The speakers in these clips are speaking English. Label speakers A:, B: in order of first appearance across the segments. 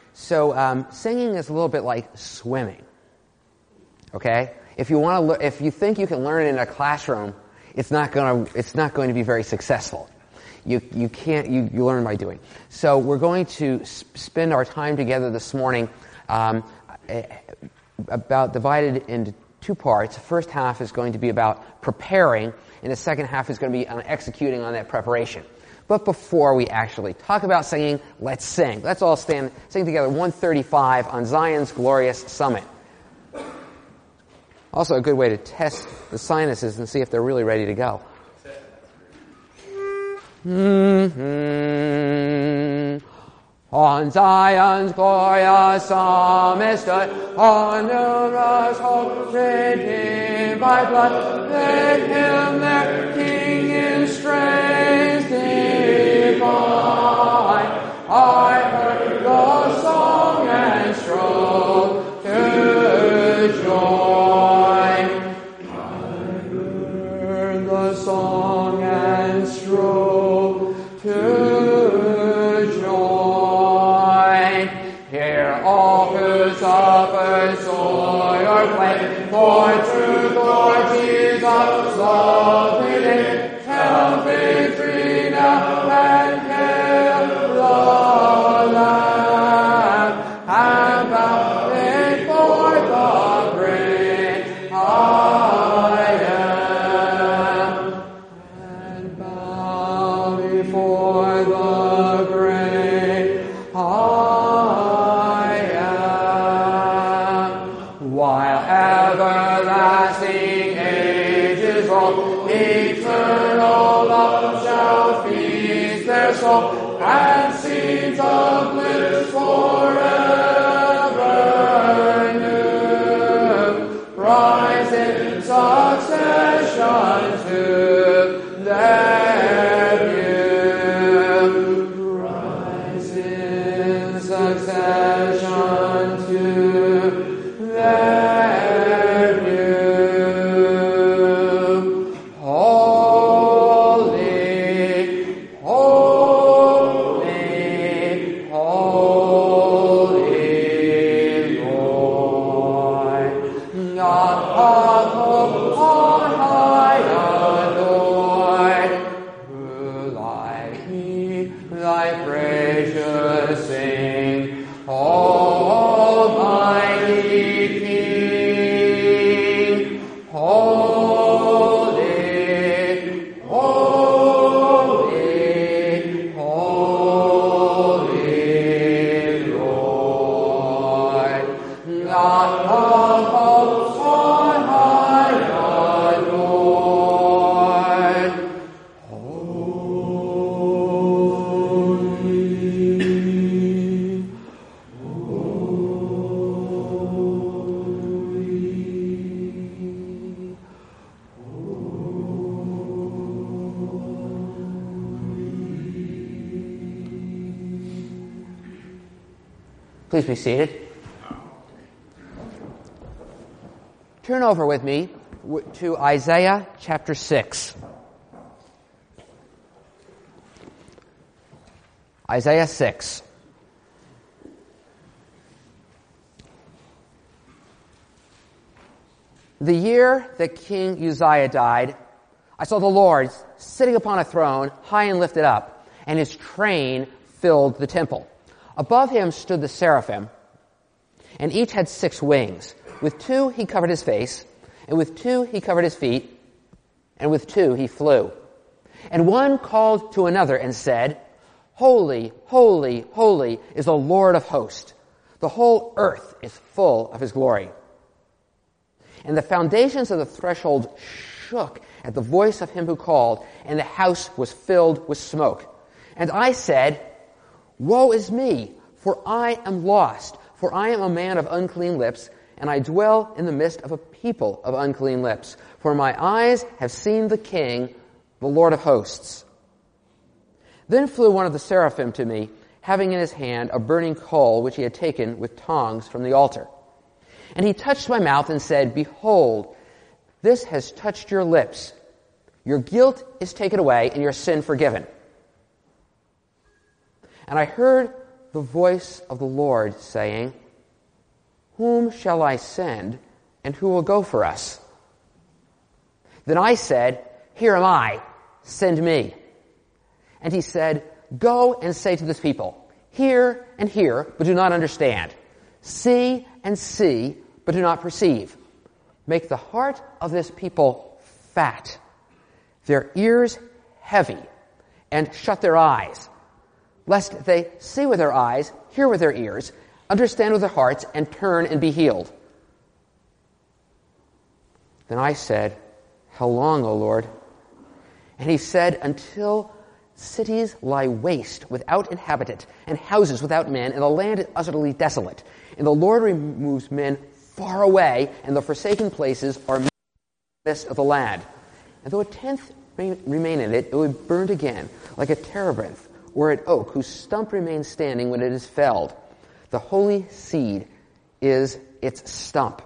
A: So singing is a little bit like swimming. Okay? If you think you can learn it in a classroom, it's not going to be very successful. You learn by doing. So we're going to spend our time together this morning about divided into two parts. The first half is going to be about preparing, and the second half is going to be on executing on that preparation. But before we actually talk about singing, let's sing. Let's all sing together 135 on Zion's glorious summit. Also a good way to test the sinuses and see if they're really ready to go. On Zion's glorious summit stood, on numerous hopes redeemed by blood, made him their King in strains divine. I heard the song and strove to join. I heard the song and strove to join. Hear all who suffer sore pain, for truth, Lord Jesus, love me, tell victory now and hail the Lamb, and bow before the great I am, and bow before the great I am, while everlasting ages roll, eternal love shall feast their soul, and scenes of bliss forever new, rise in succession to their view, rise in succession to their view. Holy, holy, holy Lord, God of on high adored, who like me thy praises sing, Almighty King, holy, holy, holy Lord, God of hosts on high adored, holy, Please be seated. Turn over with me to Isaiah chapter 6. Isaiah 6. The year that King Uzziah died, I saw the Lord sitting upon a throne, high and lifted up, and his train filled the temple. Above him stood the seraphim, and each had 6 wings. With 2 he covered his face, and with 2 he covered his feet, and with 2 he flew. And one called to another and said, Holy, holy, holy is the Lord of hosts. The whole earth is full of his glory. And the foundations of the threshold shook at the voice of him who called, and the house was filled with smoke. And I said, Woe is me, for I am lost, for I am a man of unclean lips, and I dwell in the midst of a people of unclean lips. For my eyes have seen the King, the Lord of hosts. Then flew one of the seraphim to me, having in his hand a burning coal which he had taken with tongs from the altar. And he touched my mouth and said, Behold, this has touched your lips. Your guilt is taken away and your sin forgiven. And I heard the voice of the Lord saying, "Whom shall I send, and who will go for us?" Then I said, "Here am I, send me." And he said, "Go and say to this people, hear and hear, but do not understand. See and see, but do not perceive. Make the heart of this people fat, their ears heavy, and shut their eyes, lest they see with their eyes, hear with their ears, understand with their hearts, and turn and be healed." Then I said, "How long, O Lord?" And he said, "Until cities lie waste without inhabitant, and houses without men, and the land is utterly desolate. And the Lord removes men far away, and the forsaken places are in the midst of the land. And though a tenth remain in it, it will be burned again, like a terebinth or an oak whose stump remains standing when it is felled. The holy seed is its stump."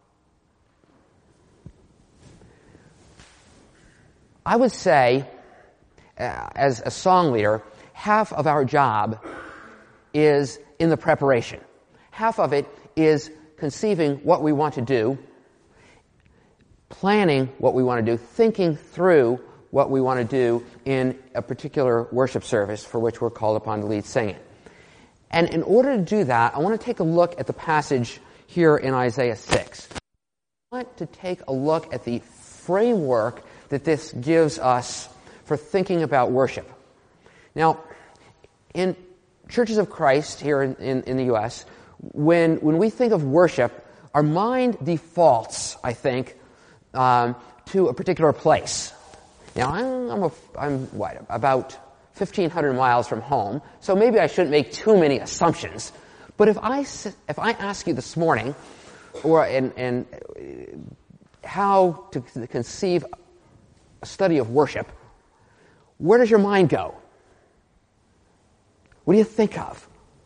A: I would say, as a song leader, half of our job is in the preparation. Half of it is conceiving what we want to do, planning what we want to do, thinking through what we want to do in a particular worship service for which we're called upon to lead singing. And in order to do that, I want to take a look at the passage here in Isaiah 6. I want to take a look at the framework that this gives us for thinking about worship. Now, in Churches of Christ here in the U.S., when we think of worship, our mind defaults, I think, to a particular place. Now, I'm about 1,500 miles from home, so maybe I shouldn't make too many assumptions. But if I ask you this morning, and how to conceive a study of worship, where does your mind go? What do you think of?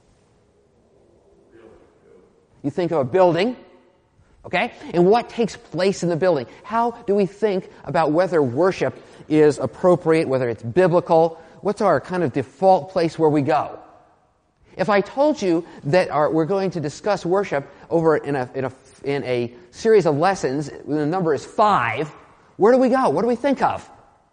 A: You think of a building, okay? And what takes place in the building? How do we think about whether worship is appropriate, whether it's biblical? What's our kind of default place where we go? If I told you that we're going to discuss worship over in a series of lessons, when the number is 5, where do we go? What do we think of?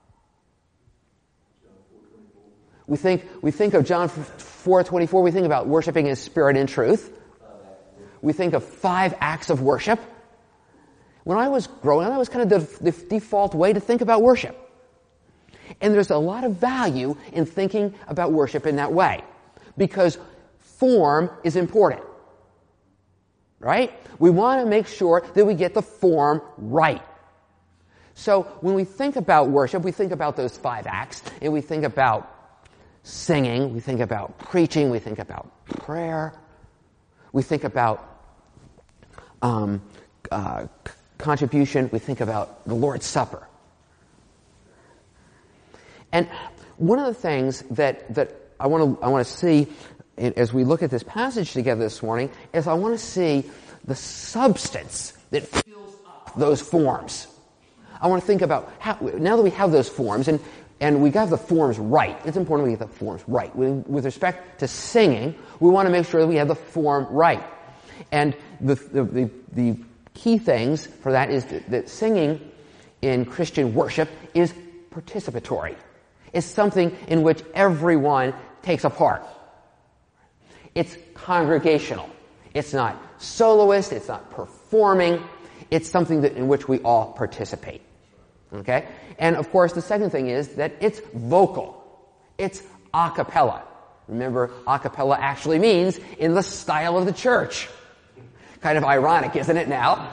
A: We think of John 4:24. We think about worshiping in spirit and truth. We think of 5 acts of worship. When I was growing up, that was kind of the default way to think about worship. And there's a lot of value in thinking about worship in that way, because form is important, right? We want to make sure that we get the form right. So when we think about worship, we think about those 5 acts, and we think about singing, we think about preaching, we think about prayer, we think about contribution, we think about the Lord's Supper. And one of the things that I want to see as we look at this passage together this morning is I want to see the substance that fills up those forms. I want to think about how, now that we have those forms, and we got the forms right, it's important we get the forms right. With respect to singing, we want to make sure that we have the form right. And the key things for that is that singing in Christian worship is participatory. It's something in which everyone takes a part. It's congregational. It's not soloist. It's not performing. It's something in which we all participate. Okay? And of course, the second thing is that it's vocal. It's a cappella. Remember, a cappella actually means in the style of the church. Kind of ironic, isn't it now?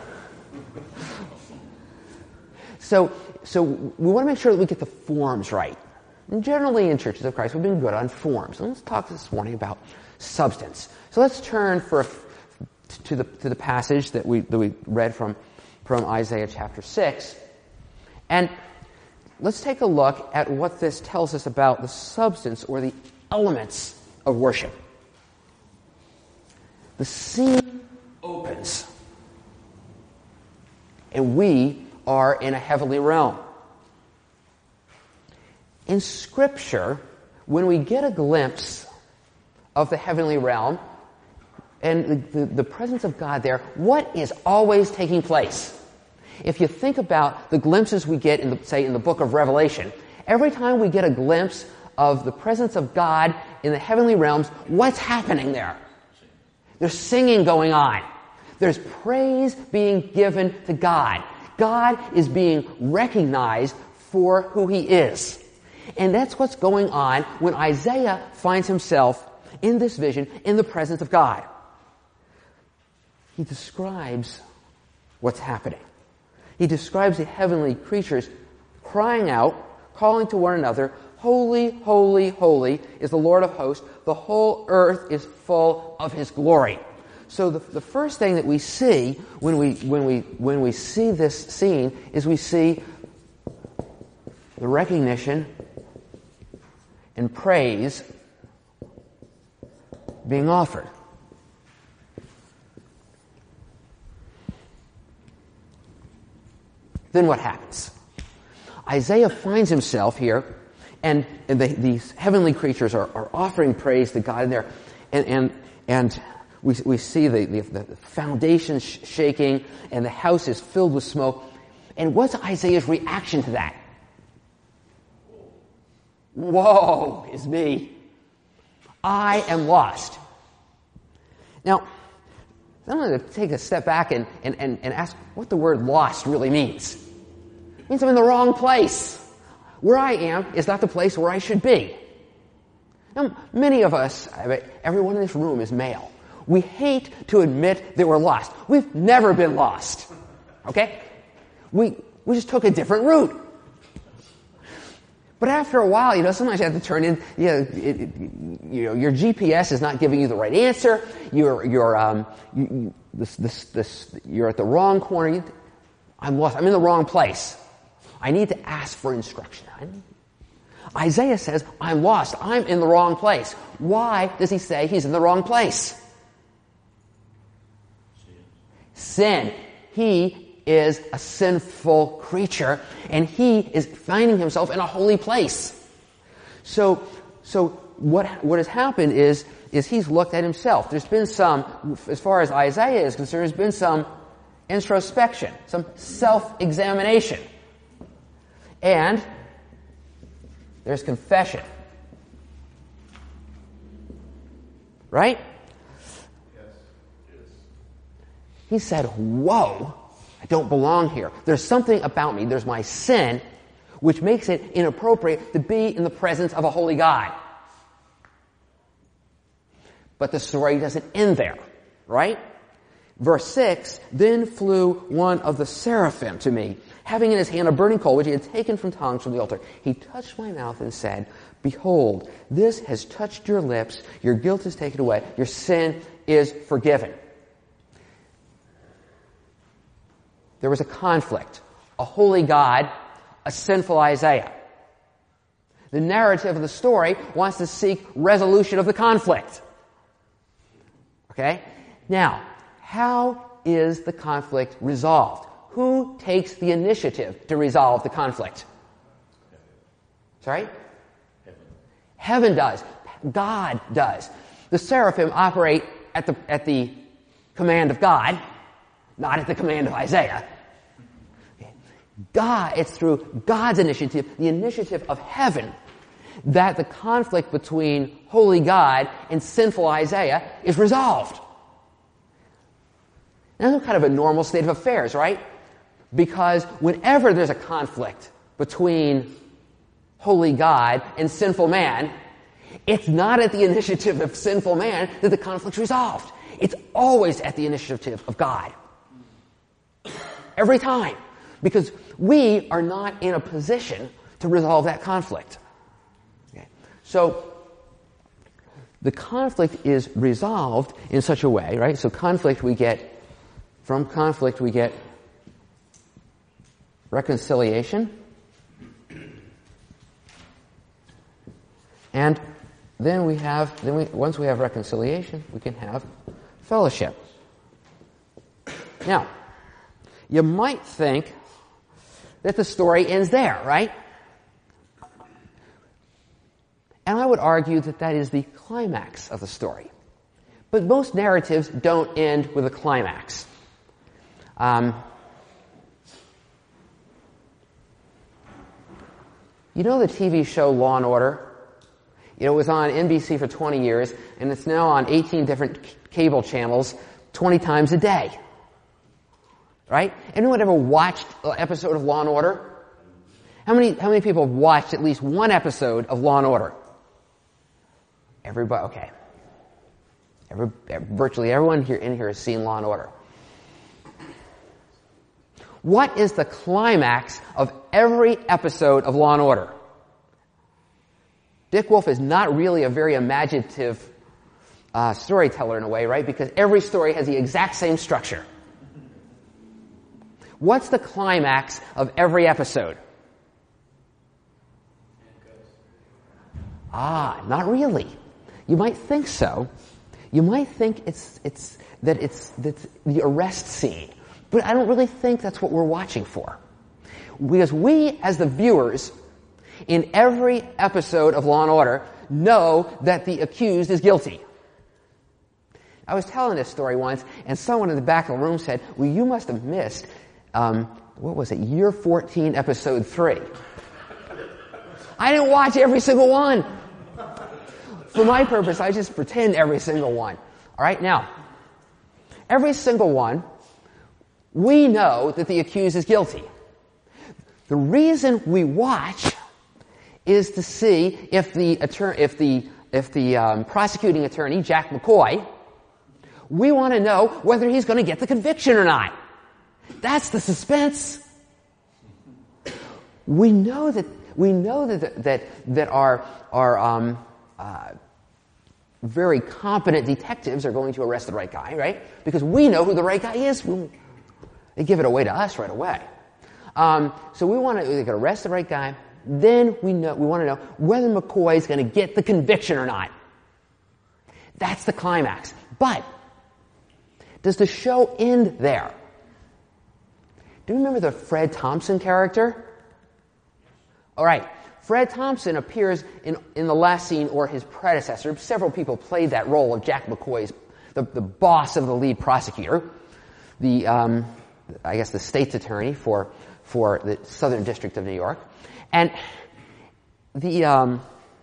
A: So we want to make sure that we get the forms right. And generally in Churches of Christ, we've been good on forms. And let's talk this morning about substance. So let's turn to the passage that we read from Isaiah chapter 6. And let's take a look at what this tells us about the substance or the elements of worship. The scene opens, and we are in a heavenly realm. In Scripture, when we get a glimpse of the heavenly realm and the presence of God there, what is always taking place? If you think about the glimpses we get in the book of Revelation, every time we get a glimpse of the presence of God in the heavenly realms, what's happening there? There's singing going on. There's praise being given to God. God is being recognized for who He is. And that's what's going on when Isaiah finds himself in this vision in the presence of God. He describes what's happening. He describes the heavenly creatures crying out, calling to one another, "Holy, holy, holy is the Lord of hosts. The whole earth is full of His glory." So the first thing that we see when we see this scene is we see the recognition and praise being offered. Then what happens? Isaiah finds himself here, and these heavenly creatures are offering praise to God in there, and we see the foundations shaking, and the house is filled with smoke. And what's Isaiah's reaction to that? Woe is me. I am lost. Now, I'm going to take a step back and ask what the word lost really means. It means I'm in the wrong place. Where I am is not the place where I should be. Now, many of us, everyone in this room is male. We hate to admit that we're lost. We've never been lost. Okay? We just took a different route. But after a while, sometimes you have to turn in, your GPS is not giving you the right answer. You're at the wrong corner. I'm lost. I'm in the wrong place. I need to ask for instruction. Isaiah says, I'm lost. I'm in the wrong place. Why does he say he's in the wrong place? Sin. He is a sinful creature, and he is finding himself in a holy place. So what has happened is he's looked at himself. There's been some, as far as Isaiah is concerned, there's been some introspection, some self-examination. And there's confession. Right?
B: Yes.
A: He said, whoa, I don't belong here. There's something about me. There's my sin, which makes it inappropriate to be in the presence of a holy God. But the story doesn't end there, right? Verse 6, then flew one of the seraphim to me, having in his hand a burning coal which he had taken from tongs from the altar. He touched my mouth and said, behold, this has touched your lips. Your guilt is taken away. Your sin is forgiven. There was a conflict. A holy God, a sinful Isaiah. The narrative of the story wants to seek resolution of the conflict. Okay? Now, how is the conflict resolved? Who takes the initiative to resolve the conflict? Sorry? Heaven does. God does. The seraphim operate at the command of God, not at the command of Isaiah. It's through God's initiative, the initiative of heaven, that the conflict between holy God and sinful Isaiah is resolved. Now, that's kind of a normal state of affairs, right? Because whenever there's a conflict between holy God and sinful man, it's not at the initiative of sinful man that the conflict's resolved. It's always at the initiative of God. Every time. Because we are not in a position to resolve that conflict. Okay. So, the conflict is resolved in such a way, right? So from conflict we get reconciliation. And then once we have reconciliation, we can have fellowship. Now, you might think that the story ends there, right? And I would argue that that is the climax of the story. But most narratives don't end with a climax. You know the TV show Law and Order? It was on NBC for 20 years, and it's now on 18 different cable channels 20 times a day. Right? Anyone ever watched an episode of Law and Order? How many people have watched at least one episode of Law and Order? Everybody, okay. Virtually everyone in here has seen Law and Order. What is the climax of every episode of Law and Order? Dick Wolf is not really a very imaginative storyteller in a way, right? Because every story has the exact same structure. What's the climax of every episode? Not really. You might think so. You might think it's the arrest scene. But I don't really think that's what we're watching for. Because we, as the viewers, in every episode of Law and Order, know that the accused is guilty. I was telling this story once, and someone in the back of the room said, well, you must have missed, year 14, episode 3. I didn't watch every single one. For my purpose, I just pretend every single one. All right, now, every single one, we know that the accused is guilty. The reason we watch is to see if the prosecuting attorney, Jack McCoy, we want to know whether he's going to get the conviction or not. That's the suspense. We know that our very competent detectives are going to arrest the right guy, right? Because we know who the right guy is. They give it away to us right away. So we want to arrest the right guy. Then we want to know whether McCoy is going to get the conviction or not. That's the climax. But does the show end there? Do you remember the Fred Thompson character? All right. Fred Thompson appears in the last scene, or his predecessor. Several people played that role of Jack McCoy's, the boss of the lead prosecutor, the state's attorney for the Southern District of New York. And the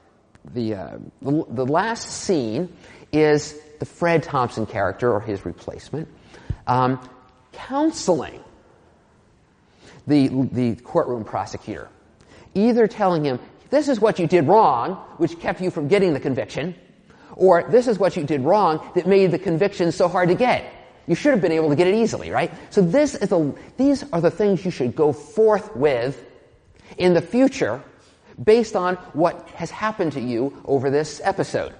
A: last scene is the Fred Thompson character, or his replacement, counseling the courtroom prosecutor, either telling him, this is what you did wrong, which kept you from getting the conviction, or this is what you did wrong that made the conviction so hard to get. You should have been able to get it easily, right? So these are the things you should go forth with in the future based on what has happened to you over this episode.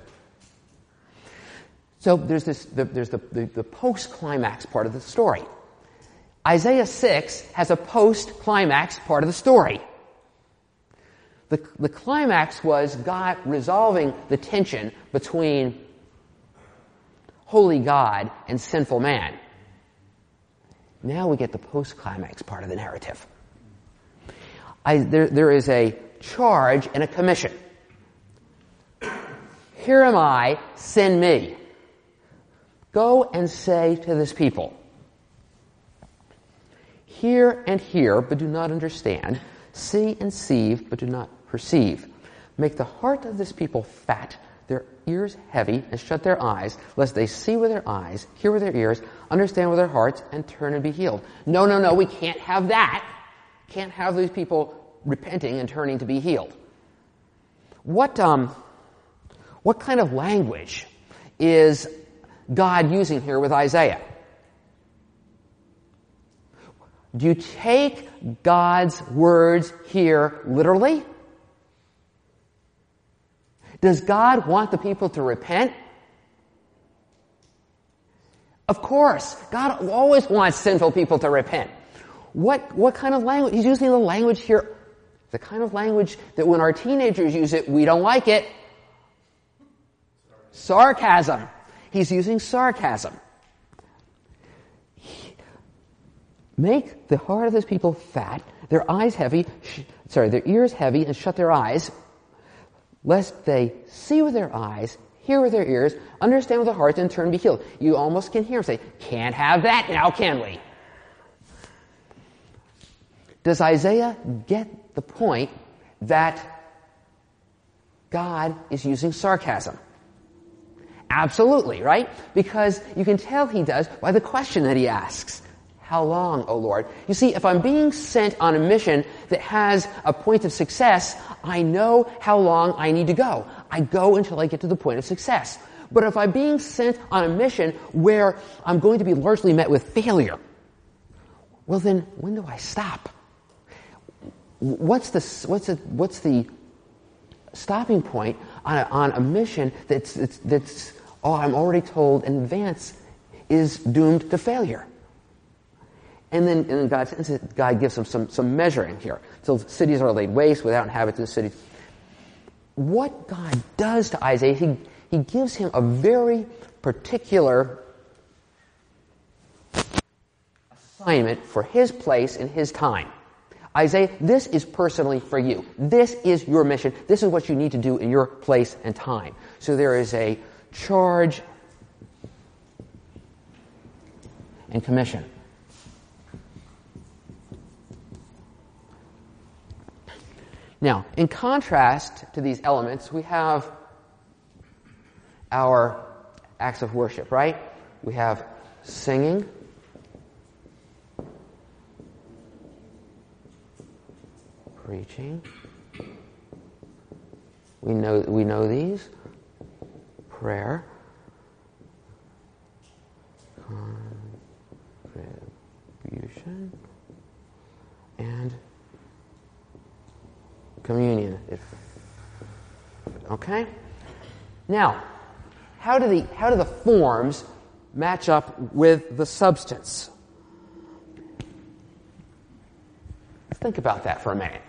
A: So there's the post-climax part of the story. Isaiah 6 has a post-climax part of the story. The climax was God resolving the tension between holy God and sinful man. Now we get the post-climax part of the narrative. There is a charge and a commission. Here am I, send me. Go and say to this people, hear and hear, but do not understand. See and see, but do not perceive. Make the heart of this people fat, their ears heavy, and shut their eyes, lest they see with their eyes, hear with their ears, understand with their hearts, and turn and be healed. No, we can't have that. Can't have these people repenting and turning to be healed. What kind of language is God using here with Isaiah? Do you take God's words here literally? Does God want the people to repent? Of course. God always wants sinful people to repent. What kind of language? He's using the language here, the kind of language that when our teenagers use it, we don't like it. Sarcasm. He's using sarcasm. Make the heart of this people fat, their ears heavy, and shut their eyes. lest they see with their eyes, hear with their ears, understand with their hearts, and turn and be healed. You almost can hear him say, can't have that now, can we? Does Isaiah get the point that God is using sarcasm? Absolutely, right? Because you can tell he does by the question that he asks. How long, O Lord? You see, if I'm being sent on a mission that has a point of success, I know how long I need to go. I go until I get to the point of success. But if I'm being sent on a mission where I'm going to be largely met with failure, well then, when do I stop? What's the stopping point on a mission that's I'm already told in advance is doomed to failure? And then God gives them some measuring here. So cities are laid waste without inhabitants in the cities. What God does to Isaiah, he gives him a very particular assignment for his place and his time. Isaiah, this is personally for you. This is your mission. This is what you need to do in your place and time. So there is a charge and commission. Now, in contrast to these elements, we have our acts of worship, right? We have singing, preaching. We know these. Prayer, contribution, and communion. Okay? Now, how do the forms match up with the substance? Let's think about that for a minute.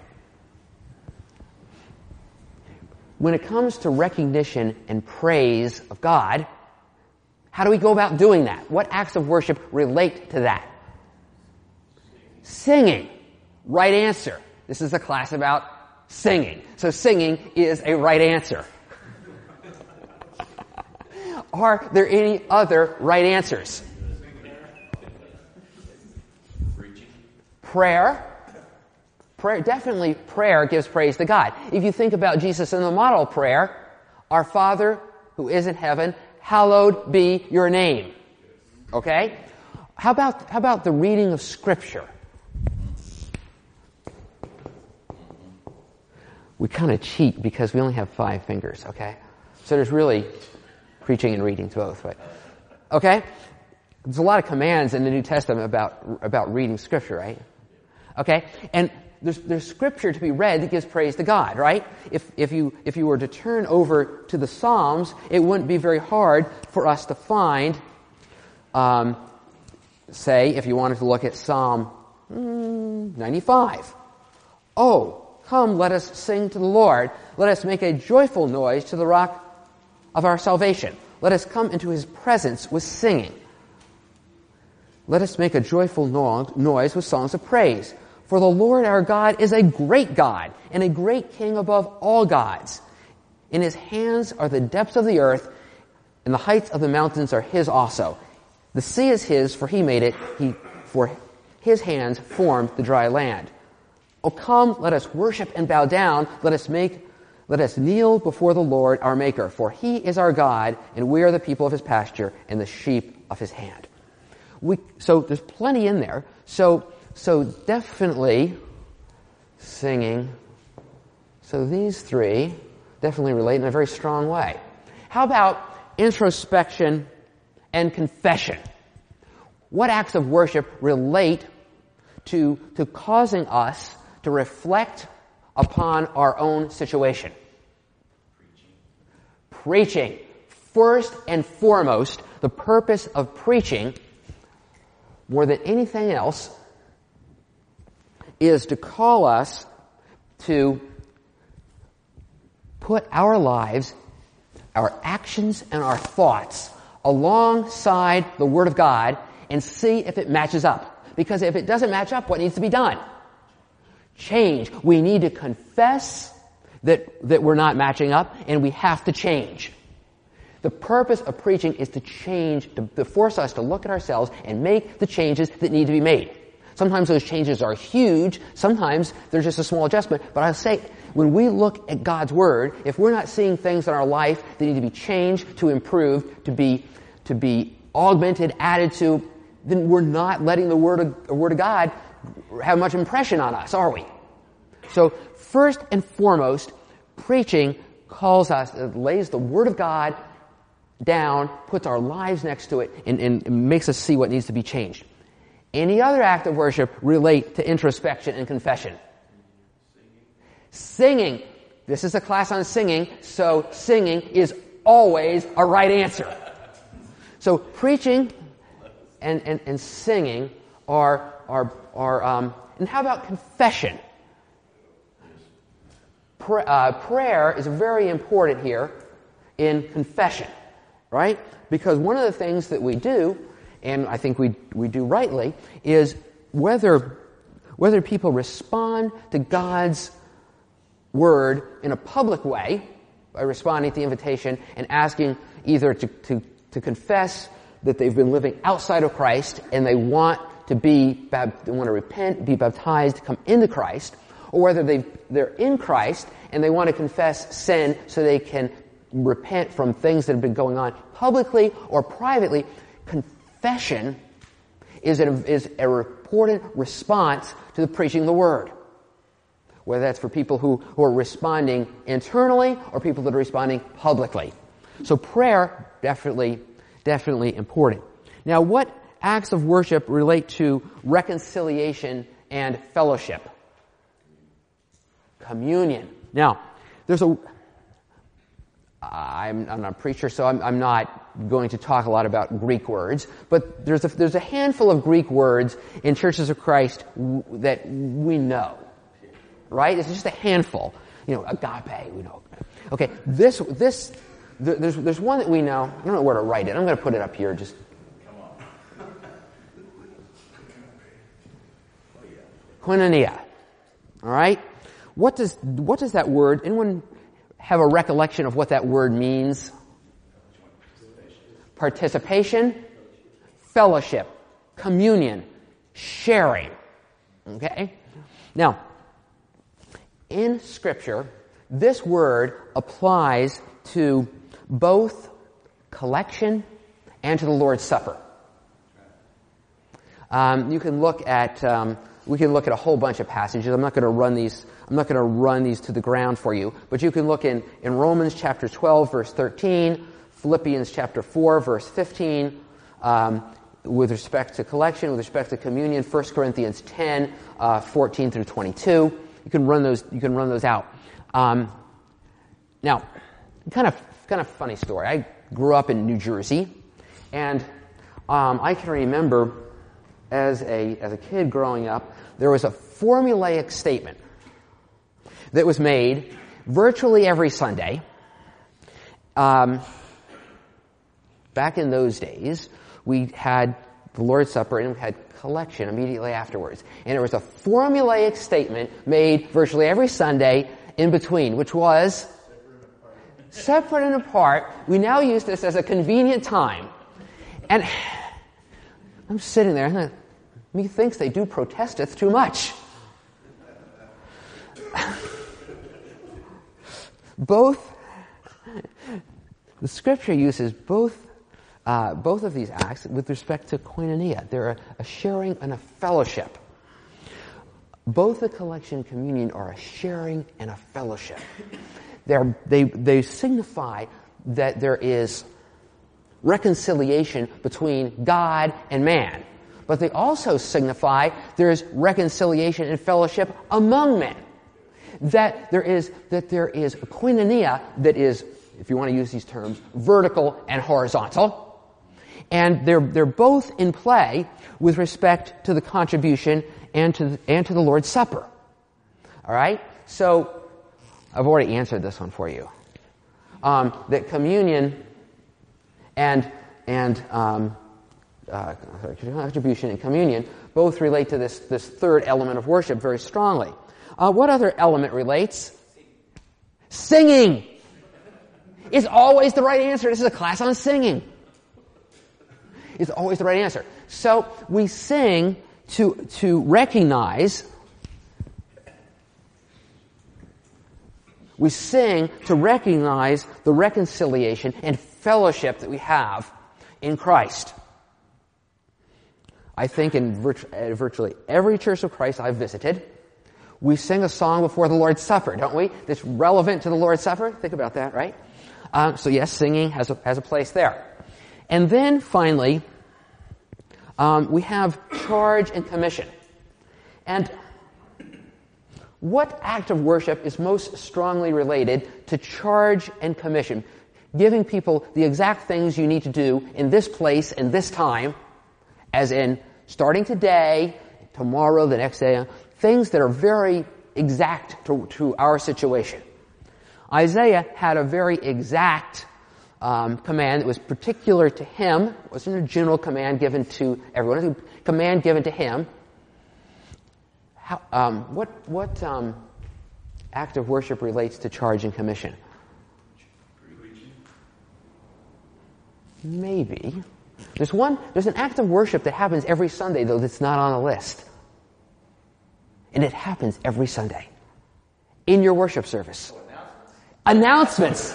A: When it comes to recognition and praise of God, how do we go about doing that? What acts of worship relate to that? Singing. Right answer. This is a class about singing. So singing is a right answer. Are there any other right answers? Prayer. Definitely prayer gives praise to God. If you think about Jesus in the model prayer, our Father who is in heaven, hallowed be your name. Okay? How about the reading of Scripture? We kind of cheat because we only have 5 fingers, okay? So there's really preaching and reading both, right? Okay? There's a lot of commands in the New Testament about reading Scripture, right? Okay? And there's Scripture to be read that gives praise to God, right? If you were to turn over to the Psalms, it wouldn't be very hard for us to find, say, if you wanted to look at Psalm 95. Oh, come, let us sing to the Lord. Let us make a joyful noise to the rock of our salvation. Let us come into His presence with singing. Let us make a joyful noise with songs of praise. For the Lord our God is a great God and a great King above all gods. In His hands are the depths of the earth, and the heights of the mountains are His also. The sea is His, for He made it. For His hands formed the dry land. O come, let us worship and bow down. Let us kneel before the Lord our Maker. For He is our God, and we are the people of His pasture and the sheep of His hand. So there's plenty in there. So definitely singing. So these 3 definitely relate in a very strong way. How about introspection and confession? What acts of worship relate to causing us to reflect upon our own situation? Preaching. First and foremost, the purpose of preaching, more than anything else, is to call us to put our lives, our actions, and our thoughts alongside the Word of God and see if it matches up. Because if it doesn't match up, what needs to be done? Change. We need to confess that we're not matching up, and we have to change. The purpose of preaching is to change, to force us to look at ourselves and make the changes that need to be made. Sometimes those changes are huge. Sometimes they're just a small adjustment. But I'll say, when we look at God's Word, if we're not seeing things in our life that need to be changed, to improve, to be augmented, added to, then we're not letting the Word of God have much impression on us, are we? So first and foremost, preaching calls us, lays the Word of God down, puts our lives next to it, and makes us see what needs to be changed. Any other act of worship relate to introspection and confession. Singing. This is a class on singing, so singing is always a right answer. So preaching and singing are and how about confession? Prayer is very important here in confession, right? Because one of the things that we do, and I think we do rightly, is whether people respond to God's Word in a public way, by responding to the invitation and asking either to confess that they've been living outside of Christ and they want to repent, be baptized, come into Christ, or whether they're in Christ and they want to confess sin so they can repent from things that have been going on publicly or privately. Confession is an important response to the preaching of the Word. Whether that's for people who are responding internally or people that are responding publicly. So prayer, definitely important. Now, what acts of worship relate to reconciliation and fellowship? Communion. Now, I'm not a preacher, so I'm not going to talk a lot about Greek words, but there's a handful of Greek words in Churches of Christ that we know. Right? It's just a handful. Agape, we know. Okay, there's one that we know. I don't know where to write it. I'm going to put it up here. Just koinonia. All right. What does that word? Anyone have a recollection of what that word means? Participation, fellowship, communion, sharing. Okay. Now, in Scripture, this word applies to both collection and to the Lord's Supper. We can look at a whole bunch of passages. I'm not going to run these to the ground for you, but you can look in Romans chapter 12, verse 13, Philippians chapter 4, verse 15, with respect to collection, with respect to communion, 1 Corinthians 10, 14 through 22. You can run those out. Now, kind of funny story. I grew up in New Jersey, and I can remember as a kid growing up, there was a formulaic statement that was made virtually every Sunday. Back in those days, we had the Lord's Supper and we had collection immediately afterwards. And there was a formulaic statement made virtually every Sunday in between, which was separate and apart. We now use this as a convenient time. And I'm sitting there and methinks they do protesteth too much. The Scripture uses both of these acts with respect to koinonia. They're a sharing and a fellowship. Both the collection and communion are a sharing and a fellowship. They signify that there is reconciliation between God and man. But they also signify there is reconciliation and fellowship among men. That there is a koinonia that is, if you want to use these terms, vertical and horizontal. And they're both in play with respect to the contribution and to the Lord's Supper. All right? So I've already answered this one for you. That communion and contribution and communion both relate to this third element of worship very strongly. What other element relates? Singing is always the right answer. This is a class on singing. It's always the right answer. So we sing to recognize. We sing to recognize the reconciliation and fellowship that we have in Christ. I think in virtually every Church of Christ I've visited, we sing a song before the Lord's Supper, don't we? That's relevant to the Lord's Supper. Think about that, right? So yes, singing has a place there. And then finally, we have charge and commission. And what act of worship is most strongly related to charge and commission? Giving people the exact things you need to do in this place and this time, as in starting today, tomorrow, the next day, things that are very exact to our situation. Isaiah had a very exact command that was particular to him. It wasn't a general command given to everyone. It was a command given to him. What act of worship relates to charge and commission? Maybe. There's an act of worship that happens every Sunday, though, that's not on the list. And it happens every Sunday. In your worship service. Announcements.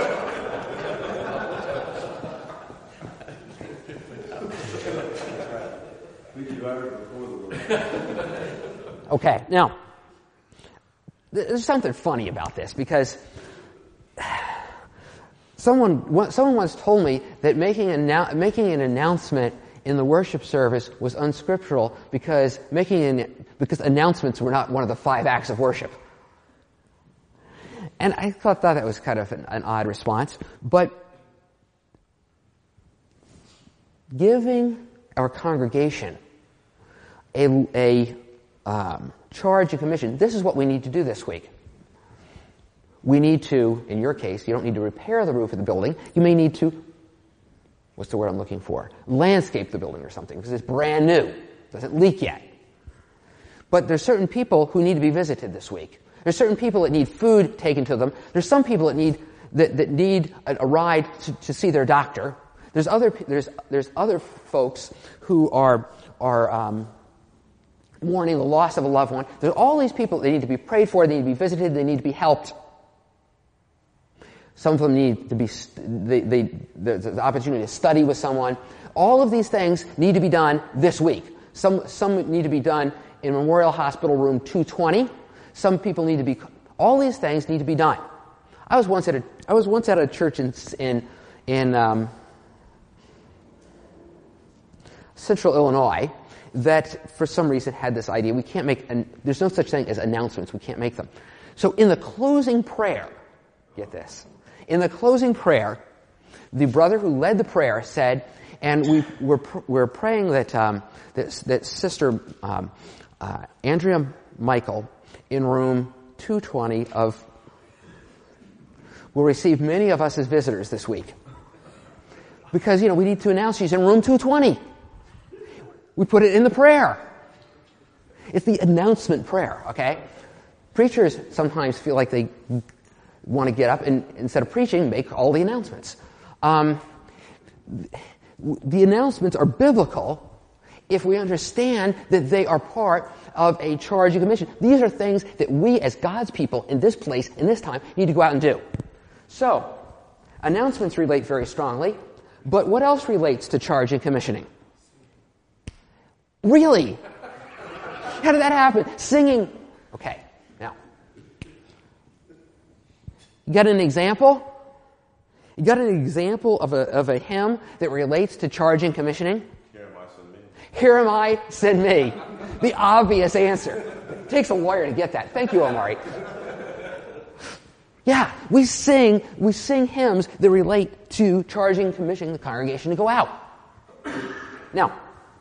A: Okay, now, there's something funny about this, because someone once told me that making an announcement in the worship service was unscriptural because announcements were not one of the 5 acts of worship. And I thought that was kind of an odd response. But giving our congregation a charge and commission, this is what we need to do this week. We need to, in your case, you don't need to repair the roof of the building. You may need to, what's the word I'm looking for? Landscape the building or something, because it's brand new. It doesn't leak yet. But there's certain people who need to be visited this week. There's certain people that need food taken to them. There's some people that need a ride to see their doctor. There's other folks who are mourning the loss of a loved one. There's all these people that need to be prayed for, they need to be visited, they need to be helped. Some of them need to be, the opportunity to study with someone. All of these things need to be done this week. Some need to be done in Memorial Hospital Room 220. Some people need to be, all these things need to be done. I was once at a church in Central Illinois that for some reason had this idea. We can't make, there's no such thing as announcements. We can't make them. So in the closing prayer, get this, in the closing prayer, the brother who led the prayer said, and we're praying that Sister Andrea Michael in room 220 will receive many of us as visitors this week. Because, we need to announce she's in room 220. We put it in the prayer. It's the announcement prayer, okay? Preachers sometimes feel like they want to get up and, instead of preaching, make all the announcements. The announcements are biblical if we understand that they are part of a charge and commission. These are things that we as God's people in this place, in this time, need to go out and do. So, announcements relate very strongly, but what else relates to charge and commissioning? Really? How did that happen? Singing. Okay, now. You got an example? You got an example of a hymn that relates to charge and commissioning? Here am I, send me. The obvious answer. It takes a lawyer to get that. Thank you, Omari. Yeah, we sing hymns that relate to charging and commissioning the congregation to go out. Now,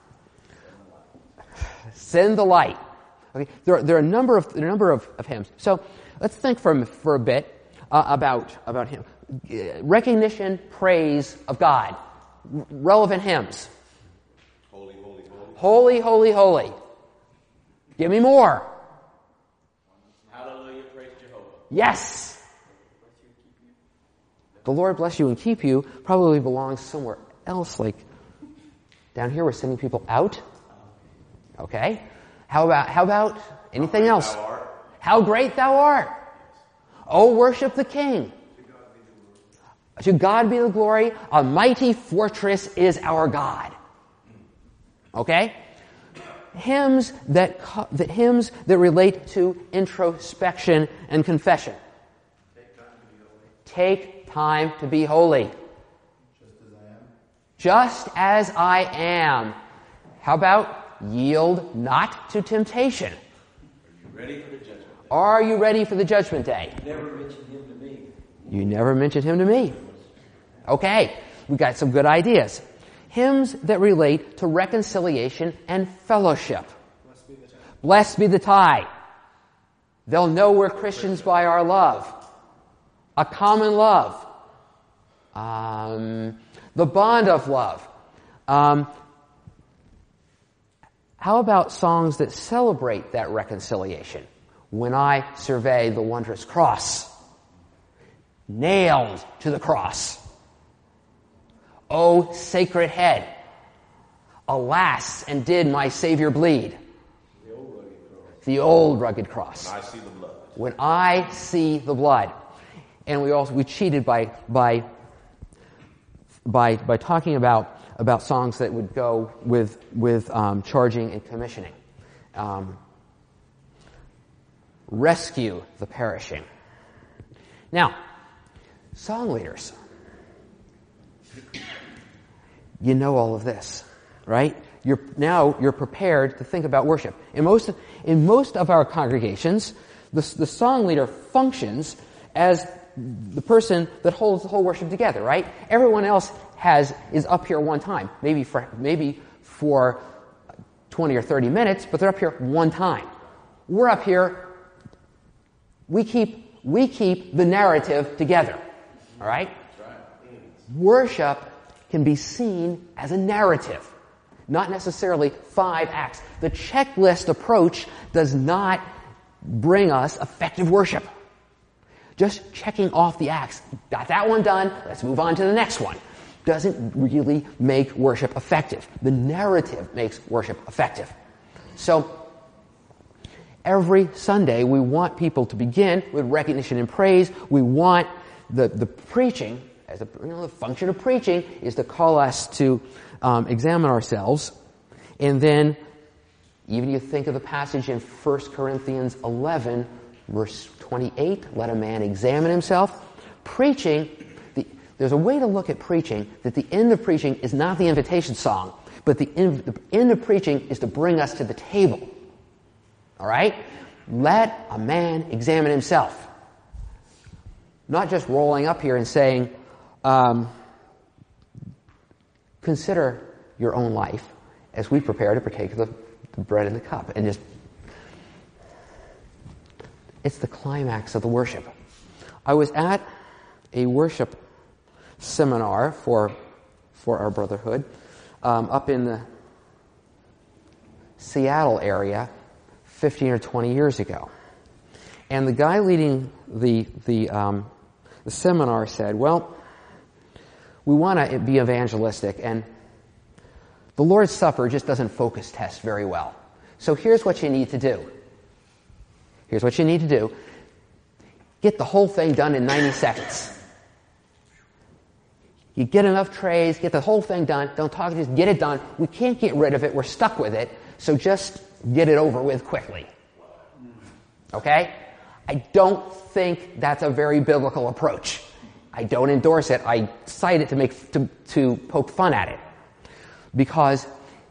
A: send the light. Okay, there are a number of hymns. So let's think for a bit about him. Recognition, praise of God. Relevant hymns.
B: Holy, holy, holy.
A: Holy, holy, holy. Give me more.
B: Hallelujah, praise Jehovah.
A: Yes. The Lord bless you and keep you probably belongs somewhere else, like down here we're sending people out. Okay? How about anything else? How great thou art. Oh, worship the King. To God be the glory. A mighty fortress is our God. Okay? Hymns that relate to introspection and confession. Take time to be holy. Just as I am. How about yield not to temptation? Are you ready for the judgment day?
B: Never mentioned him to me.
A: You never mentioned him to me. Okay, we got some good ideas. Hymns that relate to reconciliation and fellowship. Blessed be the tie. They'll know we're Christians by our love. A common love. The bond of love. How about songs that celebrate that reconciliation? When I survey the wondrous cross, nailed to the cross. O sacred head, alas, and did my Savior bleed? The old rugged cross.
B: When I see the blood.
A: When I see the blood. And we cheated by talking about songs that would go with charging and commissioning. Rescue the perishing. Now, song leaders, you know all of this, right? You're prepared to think about worship. In most of our congregations, the song leader functions as the person that holds the whole worship together, right? Everyone else is up here one time, maybe for 20 or 30 minutes, but they're up here one time. We're up here. We keep the narrative together. All right? Worship can be seen as a narrative, not necessarily 5 acts. The checklist approach does not bring us effective worship. Just checking off the acts. Got that one done, let's move on to the next one. Doesn't really make worship effective. The narrative makes worship effective. So, every Sunday, we want people to begin with recognition and praise. We want the preaching, as the function of preaching is to call us to examine ourselves. And then, even you think of the passage in 1 Corinthians 11, verse 28, let a man examine himself. Preaching, there's a way to look at preaching that the end of preaching is not the invitation song, but the end of preaching is to bring us to the table. All right? Let a man examine himself. Not just rolling up here and saying, consider your own life as we prepare to partake of the bread and the cup. And just, it's the climax of the worship. I was at a worship seminar for our brotherhood up in the Seattle area 15 or 20 years ago. And the guy leading the seminar said, well, we want to be evangelistic, and the Lord's Supper just doesn't focus test very well. So here's what you need to do. Here's what you need to do. Get the whole thing done in 90 seconds. You get enough trays, get the whole thing done. Don't talk, just get it done. We can't get rid of it. We're stuck with it. So just get it over with quickly. Okay? I don't think that's a very biblical approach. I don't endorse it. I cite it to poke fun at it. Because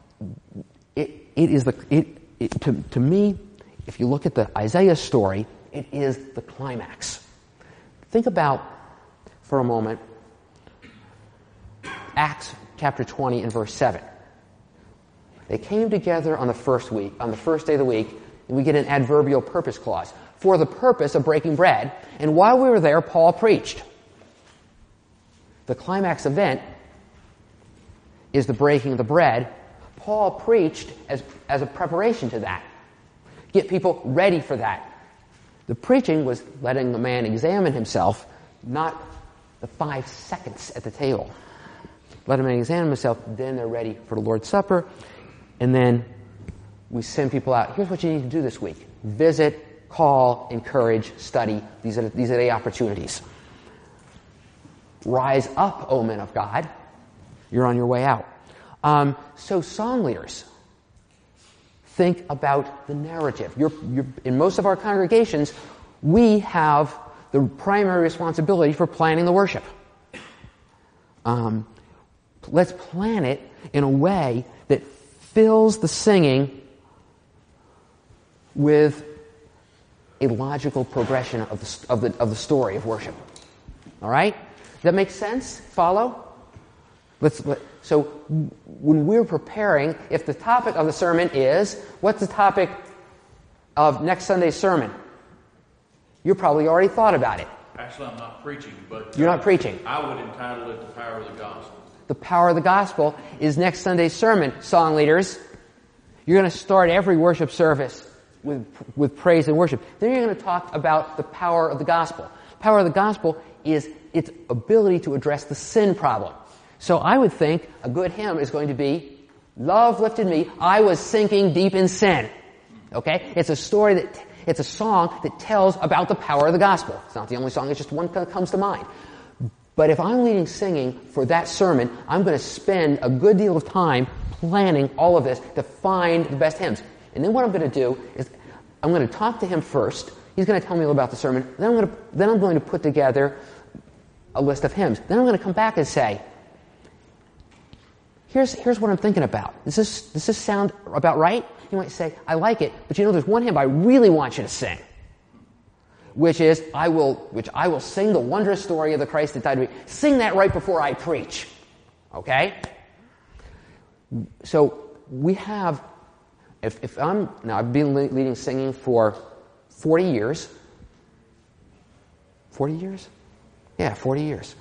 A: to me, if you look at the Isaiah story, it is the climax. Think about, for a moment, Acts chapter 20 and verse 7. They came together on the first day of the week, and we get an adverbial purpose clause, for the purpose of breaking bread, and while we were there, Paul preached. The climax event is the breaking of the bread. Paul preached as a preparation to that. Get people ready for that. The preaching was letting the man examine himself, not the 5 seconds at the table. Let a man examine himself, then they're ready for the Lord's Supper. And then we send people out. Here's what you need to do this week. Visit, call, encourage, study. These are the opportunities. Rise up, O men of God. You're on your way out. So song leaders, think about the narrative. In most of our congregations, we have the primary responsibility for planning the worship. Let's plan it in a way that fills the singing with a logical progression of the story of worship. All right? Does that make sense? Follow? So when we're preparing, if the topic of the sermon is, what's the topic of next Sunday's sermon? You probably already thought about it.
C: Actually, I'm not preaching, but...
A: You're not preaching.
C: I would entitle it The Power of the Gospel.
A: The power of the gospel is next Sunday's sermon, song leaders. You're going to start every worship service with praise and worship. Then you're going to talk about the power of the gospel. Power of the gospel is its ability to address the sin problem. So I would think a good hymn is going to be, Love lifted me, I was sinking deep in sin. Okay? It's a song that tells about the power of the gospel. It's not the only song, it's just one that comes to mind. But if I'm leading singing for that sermon, I'm going to spend a good deal of time planning all of this to find the best hymns. And then what I'm going to do is I'm going to talk to him first. He's going to tell me all about the sermon. Then I'm going to put together a list of hymns. Then I'm going to come back and say, here's what I'm thinking about. Does this sound about right? You might say, I like it, but there's one hymn I really want you to sing. Which I will sing the wondrous story of the Christ that died to me. Sing that right before I preach. Okay? So we have, I've been leading singing for 40 years. 40 years? Yeah, 40 years.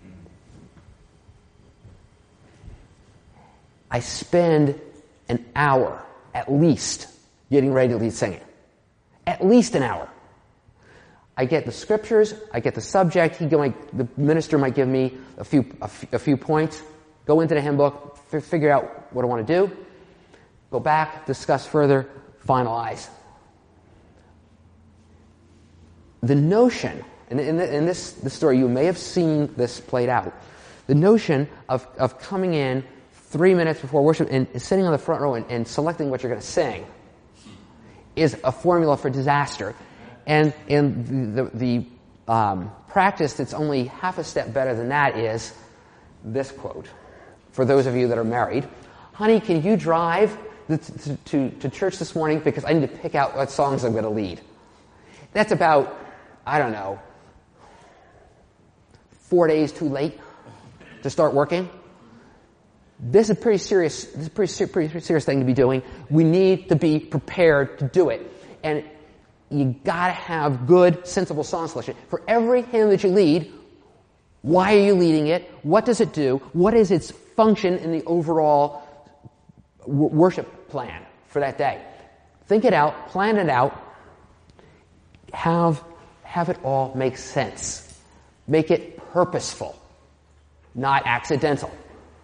A: I spend an hour, at least, getting ready to lead singing. At least an hour. I get the scriptures, I get the subject, the minister might give me a few points, go into the hymn book, figure out what I want to do, go back, discuss further, finalize. The notion, and in this story you may have seen this played out, the notion of coming in 3 minutes before worship and sitting on the front row and selecting what you're going to sing is a formula for disaster. And the practice that's only half a step better than that is this quote. For those of you that are married, honey, can you drive to church this morning because I need to pick out what songs I'm going to lead? That's about, 4 days too late to start working. This is a pretty serious thing to be doing. We need to be prepared to do it. And you gotta have good, sensible song selection. For every hymn that you lead, why are you leading it? What does it do? What is its function in the overall worship plan for that day? Think it out, plan it out, have it all make sense. Make it purposeful, not accidental.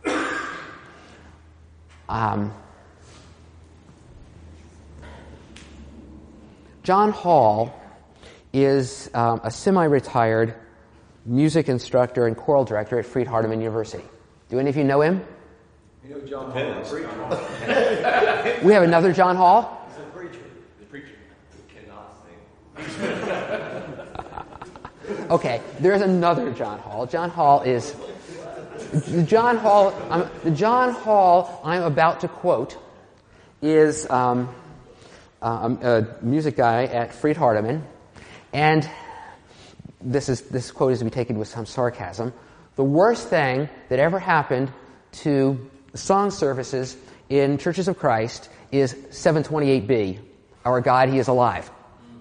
A: John Hall is a semi-retired music instructor and choral director at Freed-Hardeman University. Do any of you know him?
B: You know John Hall, the preacher.
A: We have another John Hall.
B: He's a preacher. The preacher who cannot sing.
A: Okay, there's another John Hall. The John Hall I'm about to quote is a music guy at Freed-Hardeman, and this quote is to be taken with some sarcasm. The worst thing that ever happened to song services in Churches of Christ is 728B, Our God, He is Alive.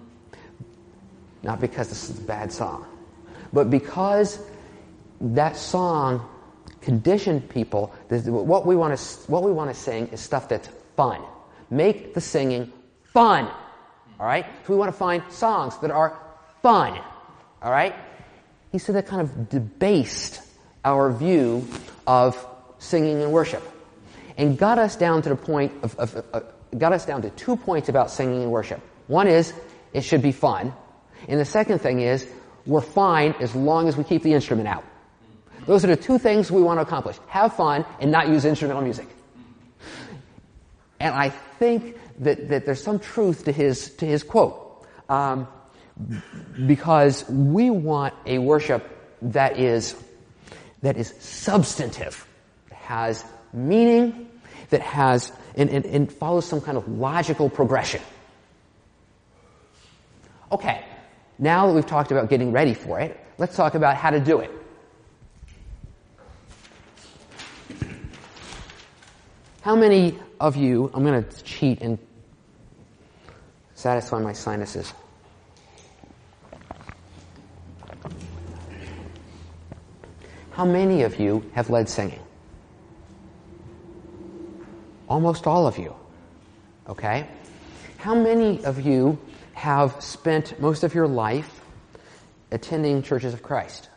A: Not because this is a bad song, but because that song conditioned people. What we want to sing is stuff that's fun. Make the singing fun. All right? So we want to find songs that are fun. All right? he said that kind of debased our view of singing and worship, and got us down to the point got us down to 2 points about singing and worship. One is, it should be fun. And the second thing is, we're fine as long as we keep the instrument out. Those are the 2 things we want to accomplish. Have fun and not use instrumental music. And I think that there's some truth to his quote. Because we want a worship that is substantive, that has meaning, that has and follows some kind of logical progression. Okay, now that we've talked about getting ready for it, let's talk about how to do it. How many of you, I'm going to cheat and satisfy my sinuses. How many of you have led singing? Almost all of you. Okay? How many of you have spent most of your life attending Churches of Christ?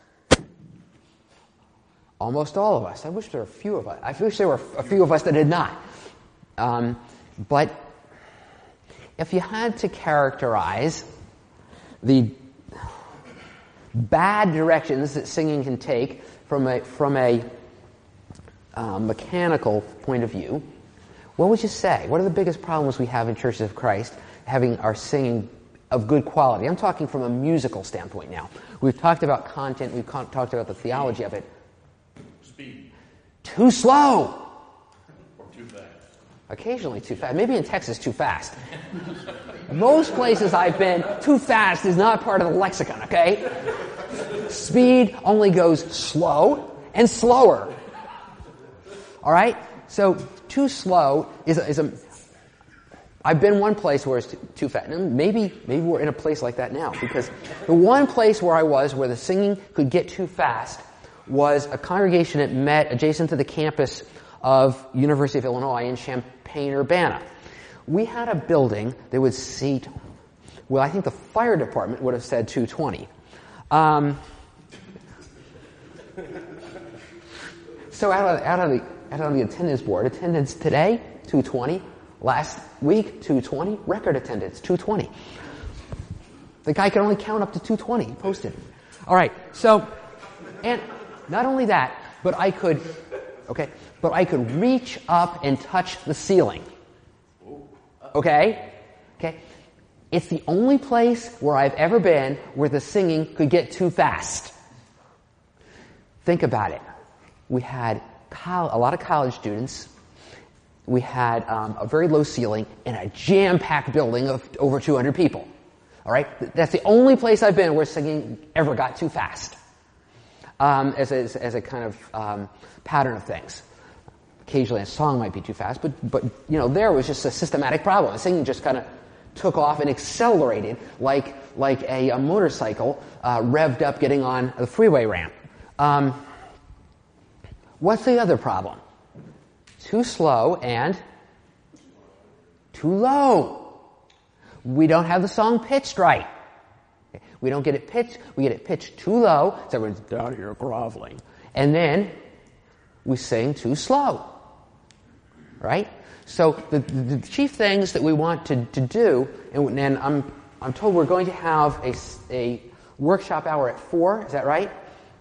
A: Almost all of us. I wish there were a few of us. I wish there were a few of us that did not. But if you had to characterize the bad directions that singing can take from a mechanical point of view, what would you say? What are the biggest problems we have in Churches of Christ having our singing of good quality? I'm talking from a musical standpoint now. We've talked about content. We've talked about the theology of it.
C: Speed.
A: Too slow.
C: Or too fast.
A: Occasionally too fast. Maybe in Texas, too fast. Most places I've been, too fast is not part of the lexicon, okay? Speed only goes slow and slower. All right? So too slow is a... I've been one place where it's too fast. Maybe we're in a place like that now, because the one place where I was where the singing could get too fast was a congregation that met adjacent to the campus of University of Illinois in Champaign-Urbana. We had a building that would seat, well, I think the fire department would have said 220. So out of the attendance board, attendance today, 220. Last week, 220. Record attendance, 220. The guy could only count up to 220. He posted. All right. So, and not only that, but I could reach up and touch the ceiling. Okay? Okay? It's the only place where I've ever been where the singing could get too fast. Think about it. We had a lot of college students. We had a very low ceiling and a jam-packed building of over 200 people. All right? That's the only place I've been where singing ever got too fast. As a kind of pattern of things. Occasionally a song might be too fast, but there was just a systematic problem. Singing just kind of took off and accelerated like a motorcycle revved up getting on the freeway ramp. What's the other problem? Too slow and too low. We don't have the song pitched right. We don't get it pitched. We get it pitched too low, so everyone's down here groveling. And then we sing too slow. Right? So the chief things that we want to do, and I'm told we're going to have a workshop hour at 4. Is that right?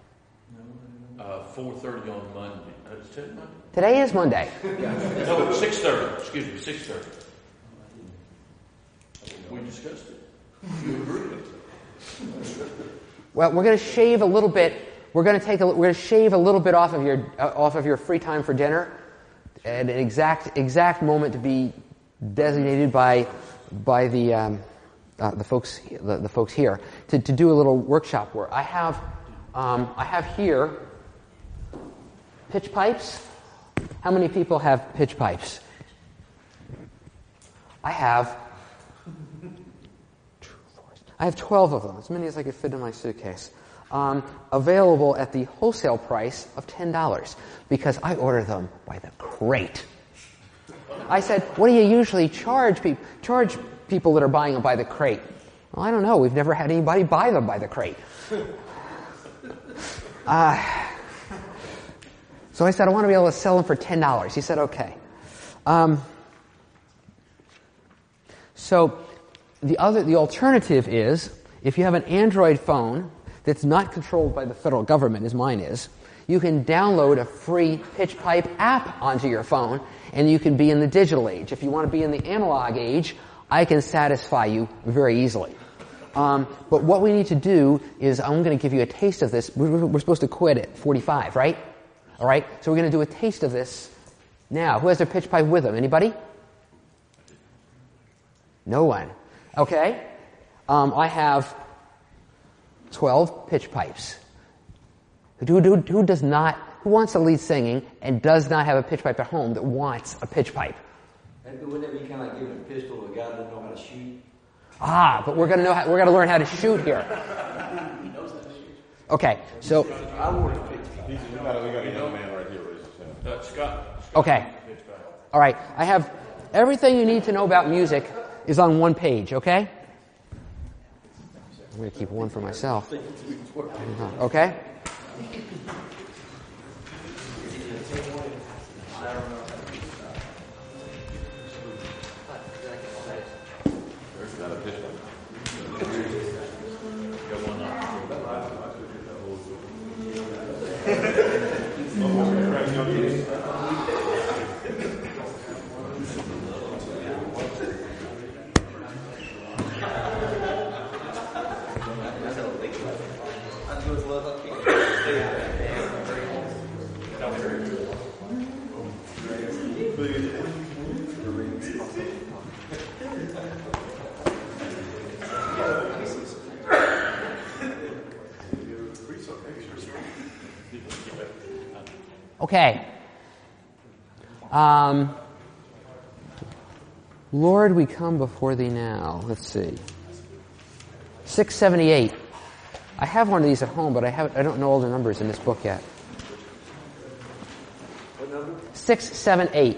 C: 4:30 on Monday. Is today Monday?
A: Today is Monday.
C: No, 6:30. Excuse me, 6:30. We discussed it. You agreed.
A: Well, we're going to shave a little bit. We're going to shave a little bit off of your free time for dinner, at an exact moment to be designated by the folks here to do a little workshop where I have here pitch pipes. How many people have pitch pipes? I have 12 of them, as many as I could fit in my suitcase, available at the wholesale price of $10 because I order them by the crate. I said, what do you usually charge people that are buying them by the crate? Well, I don't know. We've never had anybody buy them by the crate. So I said, I want to be able to sell them for $10. He said, okay. So the alternative is, if you have an Android phone that's not controlled by the federal government, as mine is, you can download a free PitchPipe app onto your phone, and you can be in the digital age. If you want to be in the analog age, I can satisfy you very easily. But what we need to do is, I'm going to give you a taste of this. We're supposed to quit at 45, right? All right? So we're going to do a taste of this now. Who has their PitchPipe with them? Anybody? No one. Okay. I have 12 PitchPipes. Who does not, who wants to lead singing and does not have a PitchPipe at home that wants a PitchPipe?
B: Wouldn't that be kind of like giving a pistol to a guy that doesn't know how to shoot?
A: But we're going to learn how to shoot here.
C: He knows how to shoot.
A: Okay, so.
B: I want a picture.
D: We got a young man right here.
C: Scott.
A: Okay. All right. I have everything you need to know about music is on one page, okay? I'm going to keep one for myself. Okay? Okay. Lord, we come before thee now. Let's see. 678. I have one of these at home, but I don't know all the numbers in this book yet.
B: What number?
A: 678.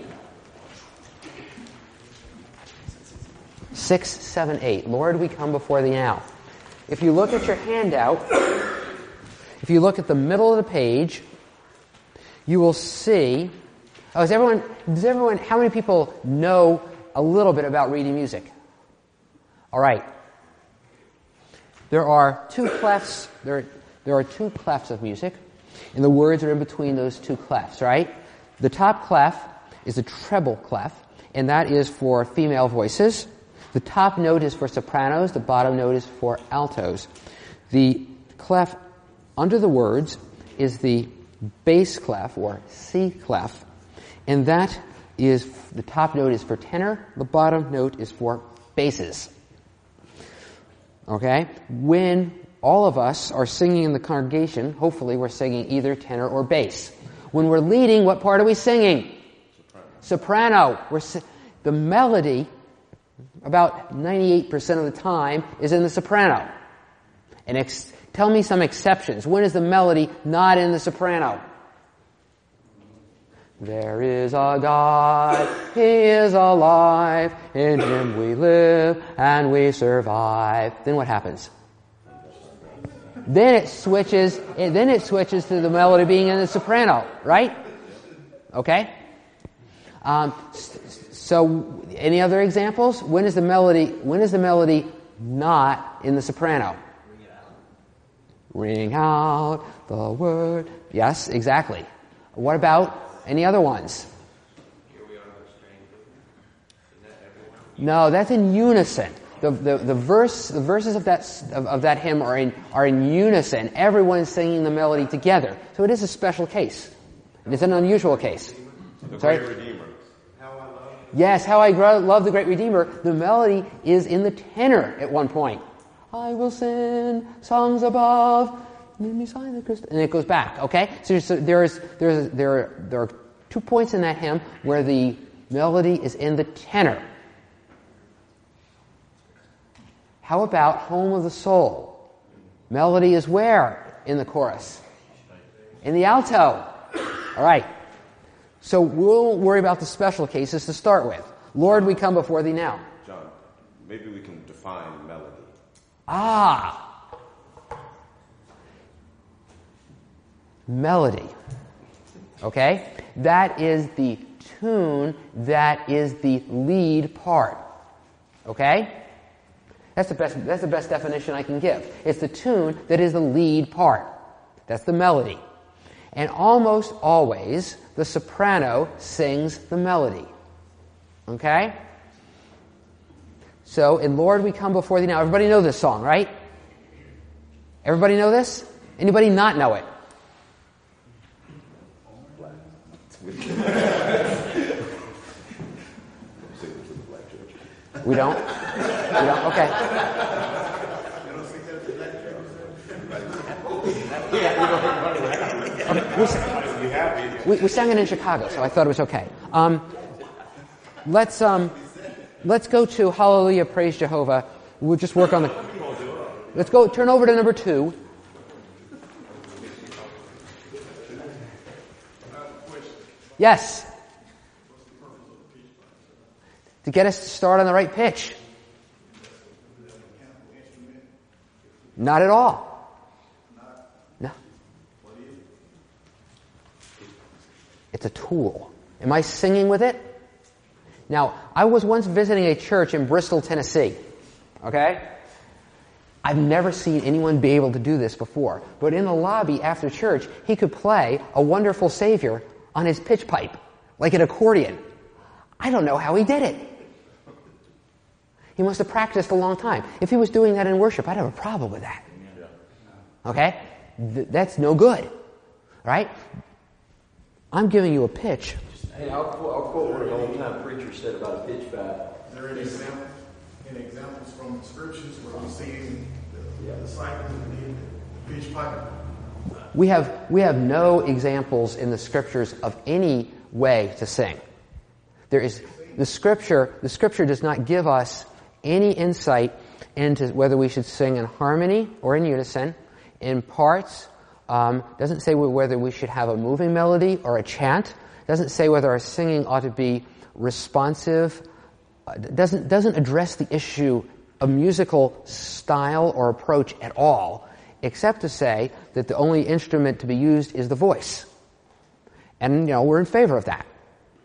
A: 678. Lord, we come before thee now. If you look at your handout, if you look at the middle of the page, you will see. Does everyone, how many people know a little bit about reading music? All right. There are two clefs. There are two clefs of music, and the words are in between those two clefs, right? The top clef is a treble clef, and that is for female voices. The top note is for sopranos. The bottom note is for altos. The clef under the words is the bass clef, or C clef, and that is, the top note is for tenor, the bottom note is for basses. Okay? When all of us are singing in the congregation, hopefully we're singing either tenor or bass. When we're leading, what part are we singing? Soprano. The melody, about 98% of the time, is in the soprano. And tell me some exceptions. When is the melody not in the soprano? There is a God, He is alive, in Him we live and we survive. Then what happens? Then it switches to the melody being in the soprano, right? Okay? So any other examples? When is the melody not in the soprano? Ring out the word. Yes, exactly. What about any other ones? No, that's in unison. The verses of that hymn are in unison. Everyone's singing the melody together. So it is a special case. It is an unusual case.
D: The
A: Sorry?
D: Great Redeemer.
A: Yes, How I Love the Great Redeemer. The melody is in the tenor at one point. I will sing songs above, and it goes back. Okay, so there are 2 points in that hymn where the melody is in the tenor. How about Home of the Soul? Melody is where in the chorus? In the alto. All right. So we'll worry about the special cases to start with. Lord, we come before thee now.
D: John, maybe we can define melody.
A: melody. Okay? That is the tune that is the lead part. Okay? That's the best definition I can give. It's the tune that is the lead part. That's the melody. And almost always, the soprano sings the melody. Okay? So, in Lord We Come Before Thee Now, everybody know this song, right? Everybody know this? Anybody not know it? We don't? We don't? Okay. We sang it in Chicago, so I thought it was okay. Let's go to Hallelujah, Praise Jehovah. We'll just work on the... Let's go, turn over to number 2. Yes. To get us to start on the right pitch. Not at all. No. It's a tool. Am I singing with it? Now, I was once visiting a church in Bristol, Tennessee. Okay? I've never seen anyone be able to do this before. But in the lobby after church, he could play A Wonderful Savior on his pitch pipe, like an accordion. I don't know how he did it. He must have practiced a long time. If he was doing that in worship, I'd have a problem with that. Okay? That's no good. Right? I'm giving you a pitch.
B: Hey, I'll quote what an old-time preacher said about a pitch pipe.
E: Is there any examples from the scriptures where we're seeing the disciples in the pitch pipe?
A: We have no examples in the scriptures of any way to sing. There is the scripture does not give us any insight into whether we should sing in harmony or in unison, in parts. Doesn't say whether we should have a moving melody or a chant. Doesn't say whether our singing ought to be responsive. Doesn't address the issue of musical style or approach at all, except to say that the only instrument to be used is the voice. And, we're in favor of that.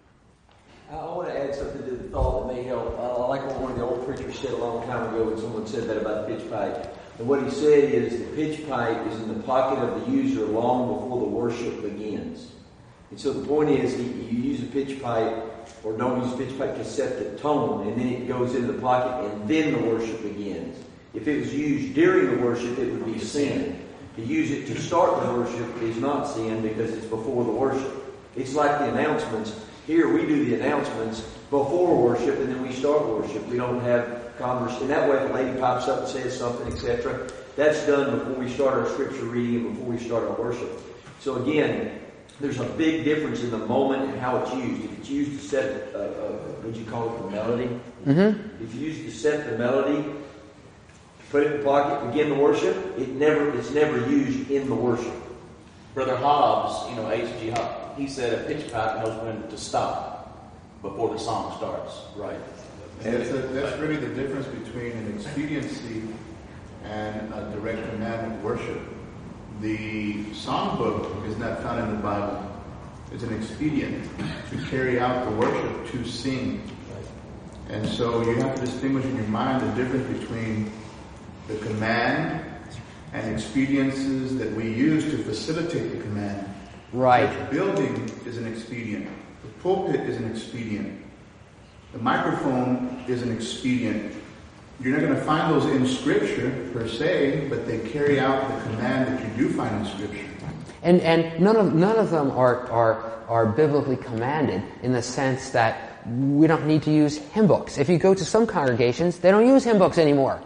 B: I want to add something to the thought that may help. I like what one of the old preachers said a long time ago when someone said that about the pitch pipe. And what he said is the pitch pipe is in the pocket of the user long before the worship begins. And so the point is you use a pitch pipe or don't use a pitch pipe to set the tone, and then it goes into the pocket, and then the worship begins. If it was used during the worship, it would be sin. To use it to start the worship is not sin because it's before the worship. It's like the announcements. Here we do the announcements before worship, and then we start worship. We don't have conversation. In that way, if a lady pops up and says something, etc., that's done before we start our scripture reading and before we start our worship. So again, there's a big difference in the moment and how it's used. If it's used to set, would you call it the melody? Mm-hmm. If you use to set the melody, put it in the pocket, begin the worship, it's never used in the worship.
C: Brother Hobbs, H.G. Hobbs, he said a pitch pipe knows when to stop before the song starts.
B: Right.
E: And that's really the difference between an expediency and a direct command of worship. The songbook is not found in the Bible. It's an expedient to carry out the worship, to sing. And so you have to distinguish in your mind the difference between the command and expediences that we use to facilitate the command.
A: Right.
E: The building is an expedient. The pulpit is an expedient. The microphone is an expedient. You're not going to find those in Scripture per se, but they carry out the command that you do find in Scripture.
A: And none of them are biblically commanded in the sense that we don't need to use hymn books. If you go to some congregations, they don't use hymn books anymore.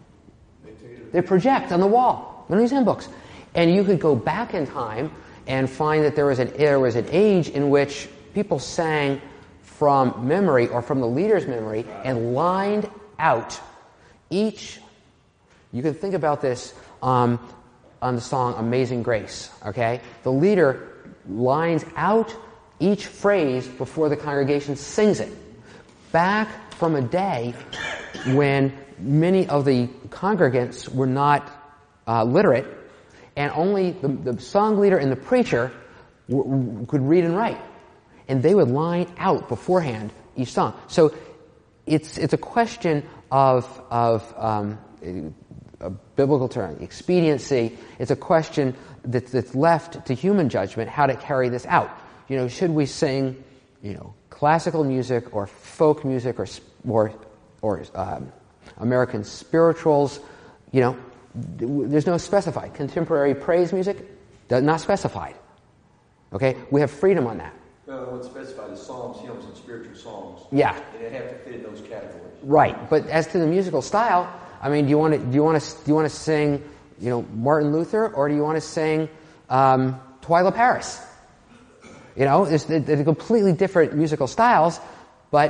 A: They project on the wall. They don't use hymn books. And you could go back in time and find that there was an age in which people sang from memory or from the leader's memory and lined out each. You can think about this on the song Amazing Grace, okay? The leader lines out each phrase before the congregation sings it. Back from a day when many of the congregants were not literate, and only the song leader and the preacher could read and write. And they would line out beforehand each song. So it's a question of a biblical term, expediency. It's a question that's left to human judgment, how to carry this out. Should we sing, classical music or folk music or American spirituals? There's no specified. Contemporary praise music, not specified. Okay, we have freedom on that.
B: Well, what's specified is psalms, hymns, and spiritual songs.
A: Yeah,
B: and they have to fit in those categories.
A: Right, but as to the musical style, I mean, do you want to sing, Martin Luther, or do you want to sing Twyla Paris? They're completely different musical styles, but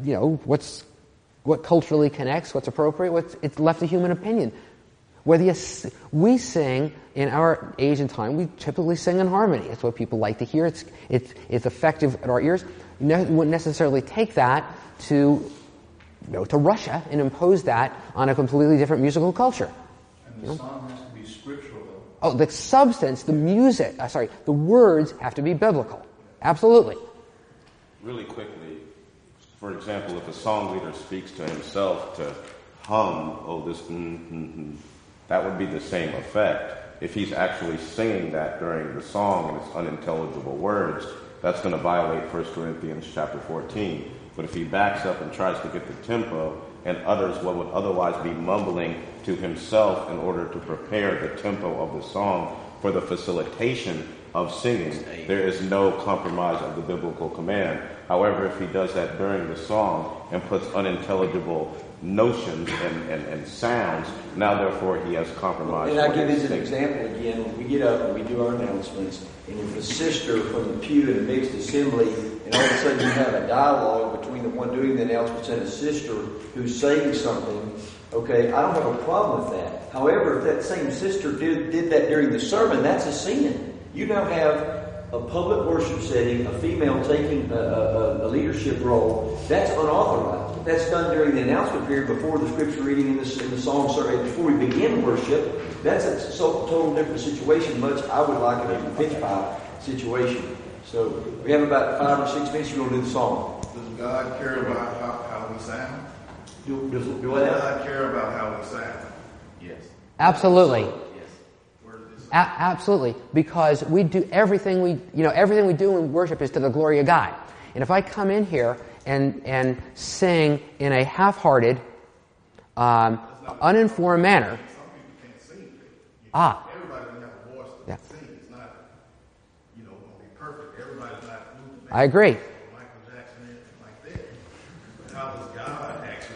A: what culturally connects, what's appropriate, it's left to human opinion. Whether we sing in our age and time, we typically sing in harmony. It's what people like to hear. It's effective at our ears. You wouldn't necessarily take that to Russia and impose that on a completely different musical culture.
E: And the song has to be scriptural, though.
A: Oh, the substance, the music, the words have to be biblical. Absolutely.
D: Really quickly, for example, if a song leader speaks to himself to hum, that would be the same effect. If he's actually singing that during the song and it's unintelligible words, that's going to violate 1 Corinthians chapter 14. But if he backs up and tries to get the tempo and utters what would otherwise be mumbling to himself in order to prepare the tempo of the song for the facilitation of singing, there is no compromise of the biblical command. However, if he does that during the song and puts unintelligible notions and sounds, now therefore he has compromised.
B: And I'll give this an example again. When we get up and we do our announcements, and if a sister from the pew in a mixed assembly, and all of a sudden you have a dialogue between the one doing the announcements and a sister who's saying something, okay, I don't have a problem with that. However, if that same sister did that during the sermon, that's a sin. You now have a public worship setting, a female taking a leadership role. That's unauthorized. That's done during the announcement period before the scripture reading in the song survey, before we begin worship. That's a total different situation, much I would like it as a pitch pipe situation. So we have about 5 or 6 minutes. You're going to do the song.
F: Does God care about how we sound?
B: Do what?
F: Does God care about how we sound?
C: Yes.
A: Absolutely.
C: Yes.
A: Absolutely, because we do everything we do in worship is to the glory of God. And if I come in here and sing in a half-hearted, uninformed manner,
F: Everybody doesn't have a voice to sing. It's not, going to be perfect. Everybody's not moving.
A: I agree.
F: Michael Jackson and like that. But how does God actually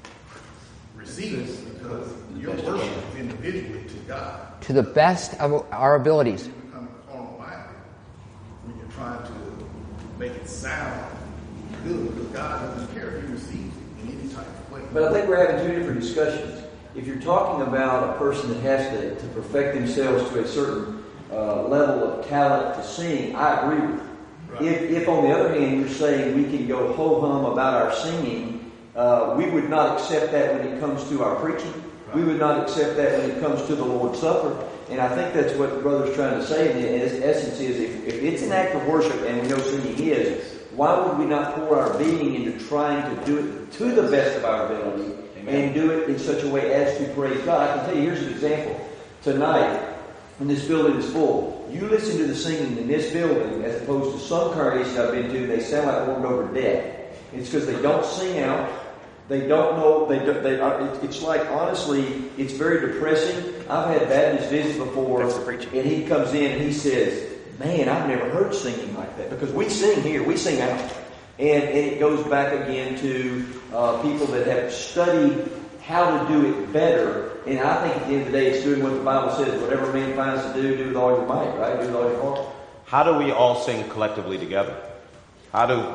F: receive it? Because your worship is individually to God.
A: To the best of our abilities.
F: You become carnal-minded when you're trying to make it sound good, because God doesn't care if He receives it in any type of way.
B: But I think we're having two different discussions. If you're talking about a person that has to perfect themselves to a certain level of talent to sing, I agree with you. Right. If on the other hand you're saying we can go ho-hum about our singing, we would not accept that when it comes to our preaching. Right. We would not accept that when it comes to the Lord's Supper. And I think that's what the brother's trying to say in essence is if it's an act of worship, and we know singing is, why would we not pour our being into trying to do it to the best of our ability? Amen. And do it in such a way as to praise God? I can tell you, here's an example. Tonight, when this building is full, you listen to the singing in this building as opposed to some congregations I've been to, they sound like warmed over dead. It's because they don't sing out. They don't know. It's like, honestly, it's very depressing. I've had Baptist visit before, and he comes in and he says, man, I've never heard singing like that. Because we sing here, we sing out. And it goes back again to people that have studied how to do it better. And I think at the end of the day, it's doing what the Bible says. Whatever man finds to do with all your might, right? Do with all your heart.
D: How do we all sing collectively together? How do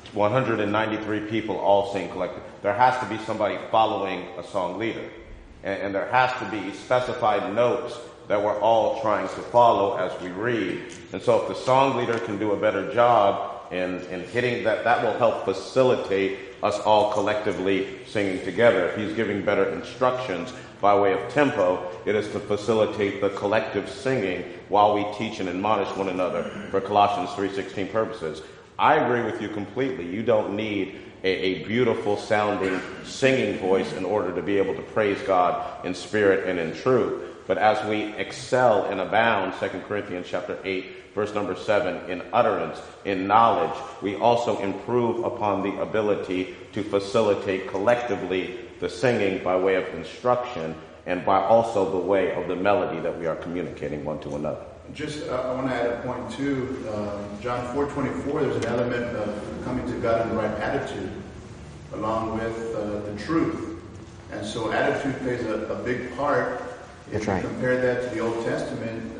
D: 193 people all sing collectively? There has to be somebody following a song leader. And there has to be specified notes that we're all trying to follow as we read. And so if the song leader can do a better job and hitting that will help facilitate us all collectively singing together. If he's giving better instructions by way of tempo, it is to facilitate the collective singing while we teach and admonish one another for Colossians 3:16 purposes. I agree with you completely. You don't need a beautiful sounding singing voice in order to be able to praise God in spirit and in truth. But as we excel and abound, 2 Corinthians chapter 8, verse number 7, in utterance, in knowledge, we also improve upon the ability to facilitate collectively the singing by way of instruction and by also the way of the melody that we are communicating one to another.
E: I want to add a point too. John 4:24, there's an element of coming to God in the right attitude, along with the truth. And so attitude plays a big part. If you compare that to the Old Testament,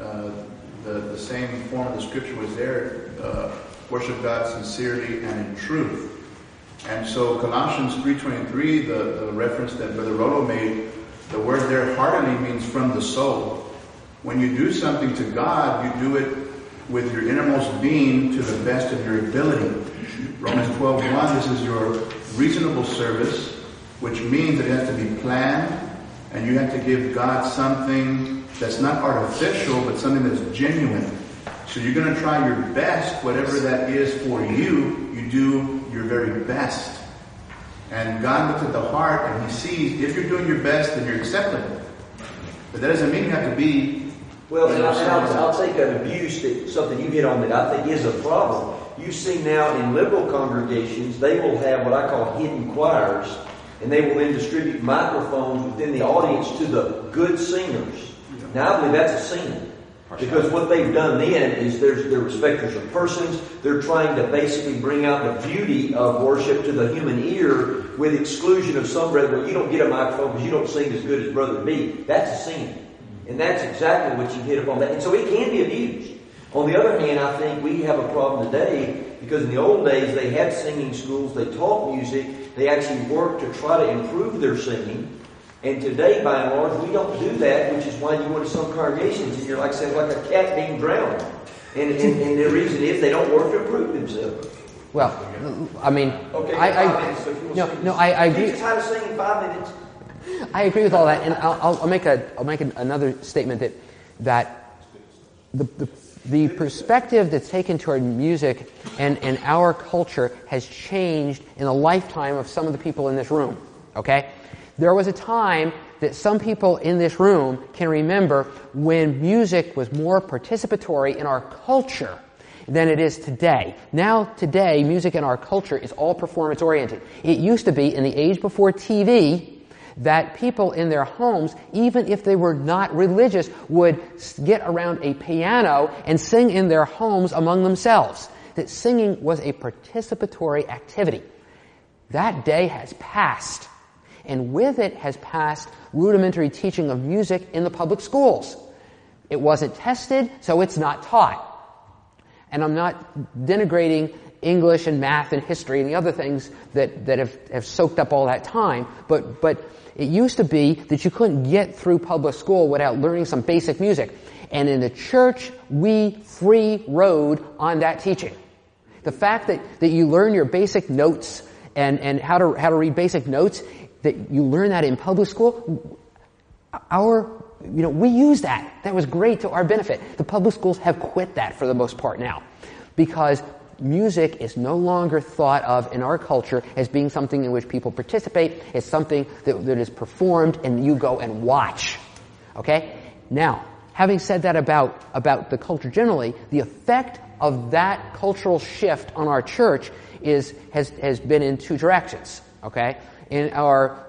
E: the same form of the scripture was there. Worship God sincerely and in truth. And so Colossians 3:23, the reference that Brother Rolo made, the word there heartily means from the soul. When you do something to God, you do it with your innermost being to the best of your ability. Romans 12:1, this is your reasonable service, which means that it has to be planned, and you have to give God something that's not artificial, but something that's genuine. So you're going to try your best, whatever that is for you, you do your very best. And God looks at the heart and He sees if you're doing your best, then you're acceptable. But that doesn't mean you have to be.
B: Well, and I'll take an abuse, that something you hit on that I think is a problem. You see now in liberal congregations, they will have what I call hidden choirs, and they will then distribute microphones within the audience to the good singers. Now I believe that's a sin. Because what they've done then is they're respecters of persons. They're trying to basically bring out the beauty of worship to the human ear with exclusion of some brethren. You don't get a microphone because you don't sing as good as Brother B. That's a sin. And that's exactly what you hit upon that. And so it can be abused. On the other hand, I think we have a problem today because in the old days they had singing schools, they taught music, they actually worked to try to improve their singing. And today, by and large, we don't do that, which is why you go to some congregations and you're like saying, like a cat being drowned. And the reason is they don't work to improve themselves.
A: Well, I mean,
B: okay,
A: I agree.
B: Teach us how to sing in 5 minutes.
A: I agree with all that, and I'll make another statement that the perspective that's taken toward music and our culture has changed in the lifetime of some of the people in this room. Okay, there was a time that some people in this room can remember when music was more participatory in our culture than it is today. Now, today, music in our culture is all performance oriented. It used to be in the age before TV that people in their homes, even if they were not religious, would get around a piano and sing in their homes among themselves. That singing was a participatory activity. That day has passed. And with it has passed rudimentary teaching of music in the public schools. It wasn't tested, so it's not taught. And I'm not denigrating English and math and history and the other things that have soaked up all that time, but it used to be that you couldn't get through public school without learning some basic music. And in the church, we free rode on that teaching. The fact that you learn your basic notes and how to read basic notes, that you learn that in public school, we use that. That was great to our benefit. The public schools have quit that for the most part now, because music is no longer thought of in our culture as being something in which people participate. It's something that is performed and you go and watch. Okay? Now, having said that about the culture generally, the effect of that cultural shift on our church has been in two directions. Okay? In our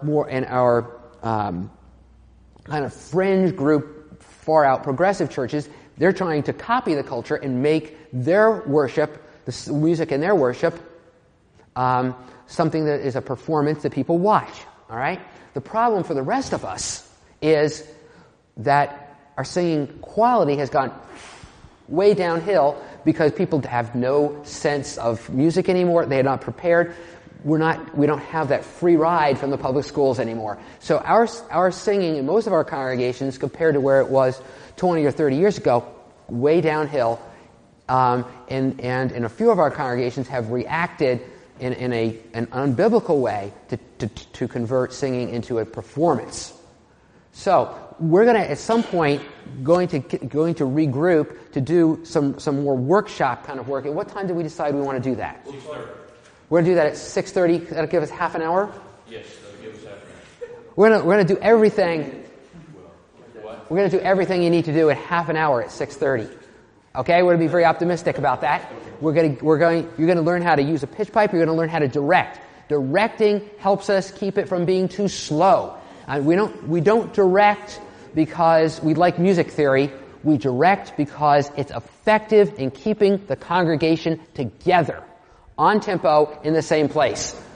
A: kind of fringe group, far out progressive churches, they're trying to copy the culture and make their worship, the music in their worship, something that is a performance that people watch. All right? The problem for the rest of us is that our singing quality has gone way downhill because people have no sense of music anymore. They are not prepared. We don't have that free ride from the public schools anymore. So our singing in most of our congregations, compared to where it was 20 or 30 years ago, way downhill. and in a few of our congregations have reacted in an unbiblical way to convert singing into a performance. So we're going to, at some point, going to regroup to do some more workshop kind of work. At what time did we decide we want to do that?
C: 6:30.
A: We're going to do that at 6:30. That'll give us half an hour?
C: Yes, that'll give us half an hour.
A: We're going to do everything.
C: What?
A: We're going to do everything you need to do at half an hour at 6:30. Okay? We're going to be very optimistic about that. You're going to learn how to use a pitch pipe. You're going to learn how to direct. Directing helps us keep it from being too slow. We don't direct because we like music theory. We direct because it's effective in keeping the congregation together, on tempo, in the same place.